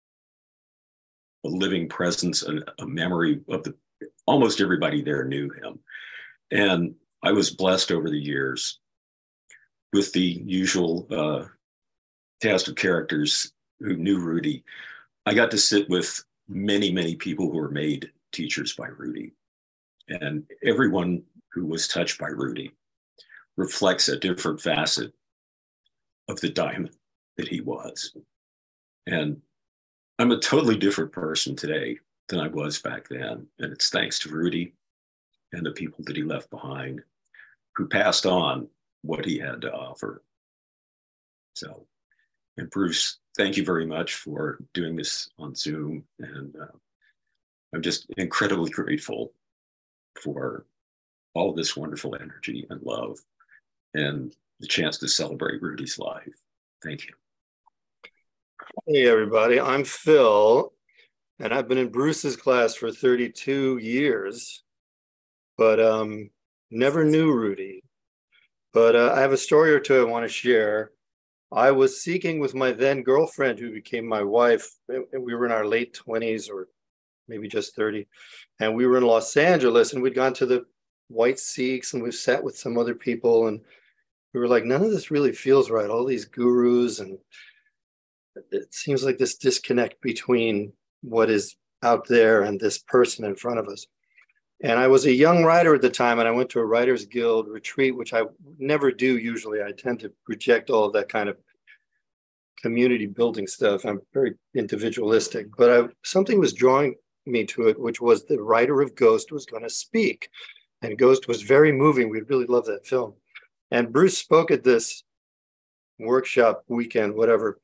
a living presence and a memory of the, almost everybody there knew him. And I was blessed over the years with the usual uh, cast of characters who knew Rudy. I got to sit with many, many people who were made teachers by Rudy. And everyone who was touched by Rudy reflects a different facet of the diamond that he was. And I'm a totally different person today than I was back then. And it's thanks to Rudy and the people that he left behind who passed on what he had to offer. So, and Bruce, thank you very much for doing this on Zoom. And uh, I'm just incredibly grateful for all of this wonderful energy and love and the chance to celebrate Rudy's life. Thank you. Hey, everybody, I'm Phil, and I've been in Bruce's class for thirty-two years, but um, never knew Rudy. But uh, I have a story or two I want to share. I was seeking with my then girlfriend, who became my wife, and we were in our late twenties or maybe just thirty. And we were in Los Angeles, and we'd gone to the White Sikhs, and we sat with some other people, and we were like, none of this really feels right. All these gurus, and it seems like this disconnect between what is out there and this person in front of us. And I was a young writer at the time, and I went to a Writers Guild retreat, which I never do usually. I tend to reject all of that kind of community building stuff. I'm very individualistic, but I, something was drawing me to it, which was the writer of Ghost was going to speak. And Ghost was very moving. We really loved that film. And Bruce spoke at this workshop weekend, whatever.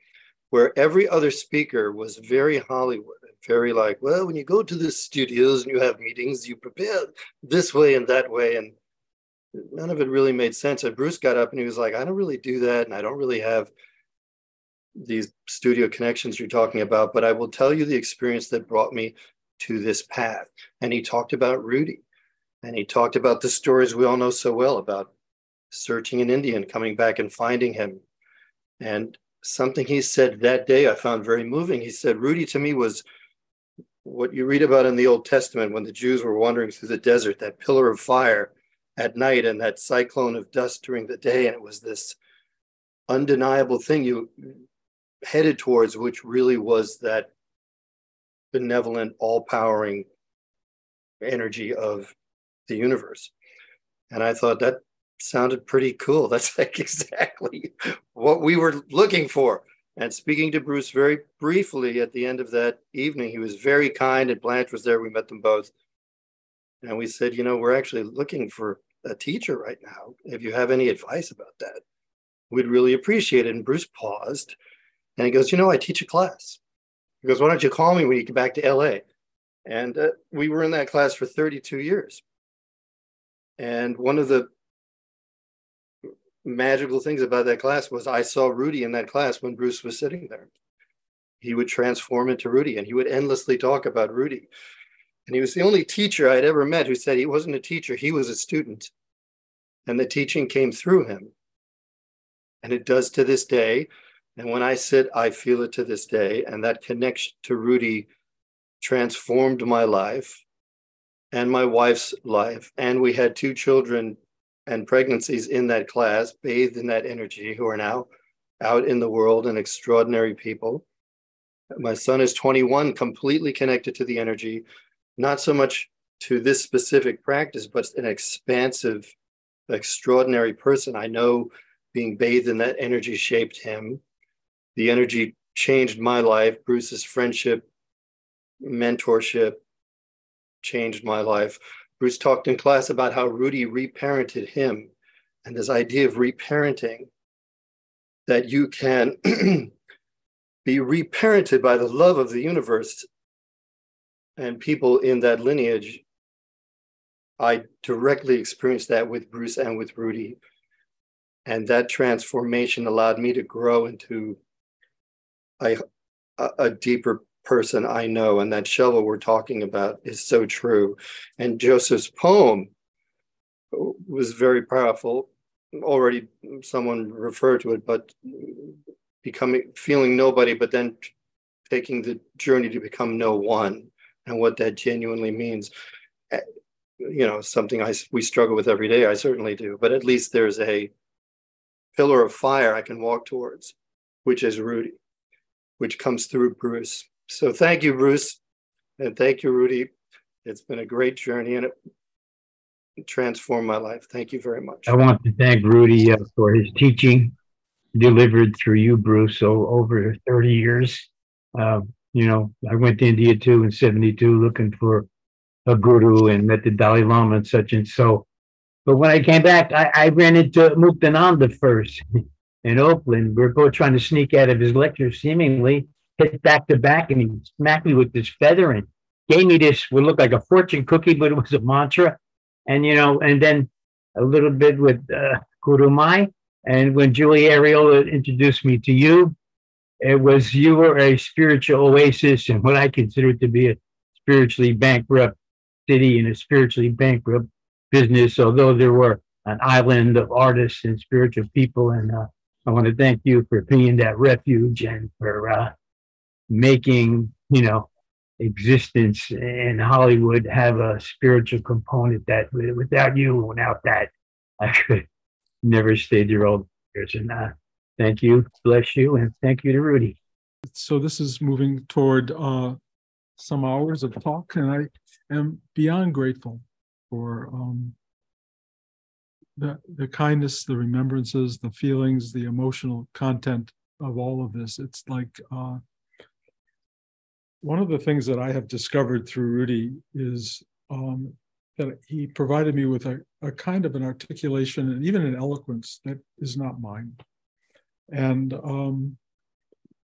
where every other speaker was very Hollywood and very like, well, when you go to the studios and you have meetings, you prepare this way and that way. And none of it really made sense. And Bruce got up and he was like, I don't really do that. And I don't really have these studio connections you're talking about, but I will tell you the experience that brought me to this path. And he talked about Rudy. And he talked about the stories we all know so well about searching in India and coming back and finding him. And something he said that day I found very moving. He said, Rudy to me was what you read about in the Old Testament when the Jews were wandering through the desert, that pillar of fire at night and that cyclone of dust during the day. And it was this undeniable thing you headed towards, which really was that benevolent, all-powering energy of the universe. And I thought that sounded pretty cool. That's like exactly what we were looking for. And speaking to Bruce very briefly at the end of that evening, he was very kind, and Blanche was there. We met them both. And we said, you know, we're actually looking for a teacher right now. If you have any advice about that, we'd really appreciate it. And Bruce paused and he goes, you know, I teach a class. He goes, why don't you call me when you get back to L A? And uh, we were in that class for thirty-two years. And one of the magical things about that class was I saw Rudy in that class when Bruce was sitting there. He would transform into Rudy and he would endlessly talk about Rudy. And he was the only teacher I'd ever met who said he wasn't a teacher, he was a student. And the teaching came through him. And it does to this day. And when I sit, I feel it to this day. And that connection to Rudy transformed my life and my wife's life. And we had two children and pregnancies in that class, bathed in that energy, who are now out in the world and extraordinary people. My son is twenty-one, completely connected to the energy, not so much to this specific practice, but an expansive, extraordinary person. I know being bathed in that energy shaped him. The energy changed my life. Bruce's friendship, mentorship changed my life. Bruce talked in class about how Rudy reparented him, and this idea of reparenting, that you can be reparented by the love of the universe and people in that lineage. I directly experienced that with Bruce and with Rudy. And that transformation allowed me to grow into a, a deeper person I know. And that shovel we're talking about is so true. And Joseph's poem was very powerful. Already someone referred to it, but becoming, feeling nobody, but then taking the journey to become no one, and what that genuinely means. You know, something I, we struggle with every day. I certainly do, but at least there's a pillar of fire I can walk towards, which is Rudy, which comes through Bruce. So thank you, Bruce. And thank you, Rudy. It's been a great journey and it transformed my life. Thank you very much. I want to thank Rudy uh, for his teaching delivered through you, Bruce. So over thirty years, uh, you know, I went to India too in seventy-two looking for a guru and met the Dalai Lama and such and so. But when I came back, I, I ran into Muktananda first in Oakland. We we're both trying to sneak out of his lecture, seemingly hit back to back, and he smacked me with this feather and gave me this, what looked like a fortune cookie, but it was a mantra. And, you know, and then a little bit with uh, Guru Mai. And when Julie Ariola introduced me to you, it was, you were a spiritual oasis in what I consider to be a spiritually bankrupt city and a spiritually bankrupt business, although there were an island of artists and spiritual people. And uh, I want to thank you for being that refuge and for uh, making, you know, existence in Hollywood have a spiritual component that without you, without that, I could never stay there all years. And uh, thank you, bless you, and thank you to Rudy. So this is moving toward uh, some hours of talk, and I am beyond grateful for um, the, the kindness, the remembrances, the feelings, the emotional content of all of this. It's like uh, one of the things that I have discovered through Rudy is um, that he provided me with a, a kind of an articulation and even an eloquence that is not mine. And um,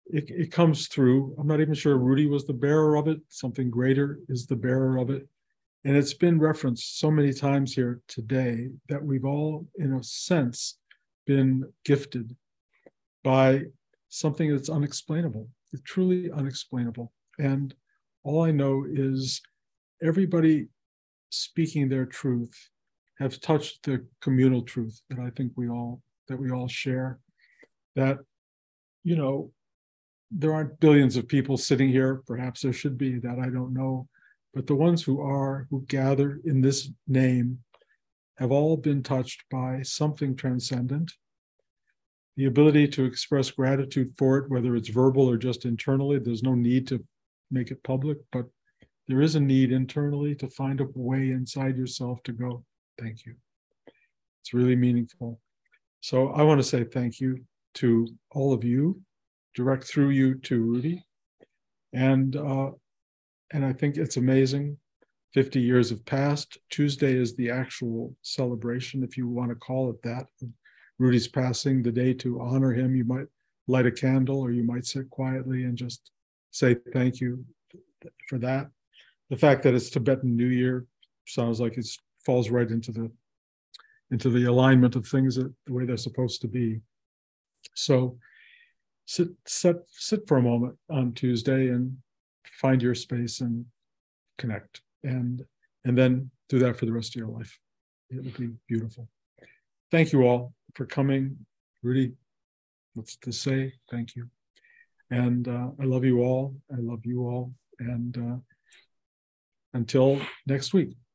it, it comes through. I'm not even sure Rudy was the bearer of it. Something greater is the bearer of it. And it's been referenced so many times here today that we've all, in a sense, been gifted by something that's unexplainable. It's truly unexplainable. And all I know is everybody speaking their truth have touched the communal truth that I think we all that we all share. That, you know, there aren't billions of people sitting here. Perhaps there should be, that I don't know. But the ones who are, who gather in this name, have all been touched by something transcendent. The ability to express gratitude for it, whether it's verbal or just internally. There's no need to make it public, but there is a need internally to find a way inside yourself to go, thank you. It's really meaningful. So I want to say thank you to all of you, direct through you to Rudy. And, uh, and I think it's amazing. fifty years have passed. Tuesday is the actual celebration, if you want to call it that. Rudy's passing, the day to honor him. You might light a candle, or you might sit quietly and just say thank you for that. The fact that it's Tibetan New Year sounds like it falls right into the into the alignment of things that, the way they're supposed to be. So sit sit sit for a moment on Tuesday and find your space and connect, and and then do that for the rest of your life. It will be beautiful. Thank you all for coming. Rudy, what's to say? Thank you. And uh, I love you all. I love you all. And uh, until next week.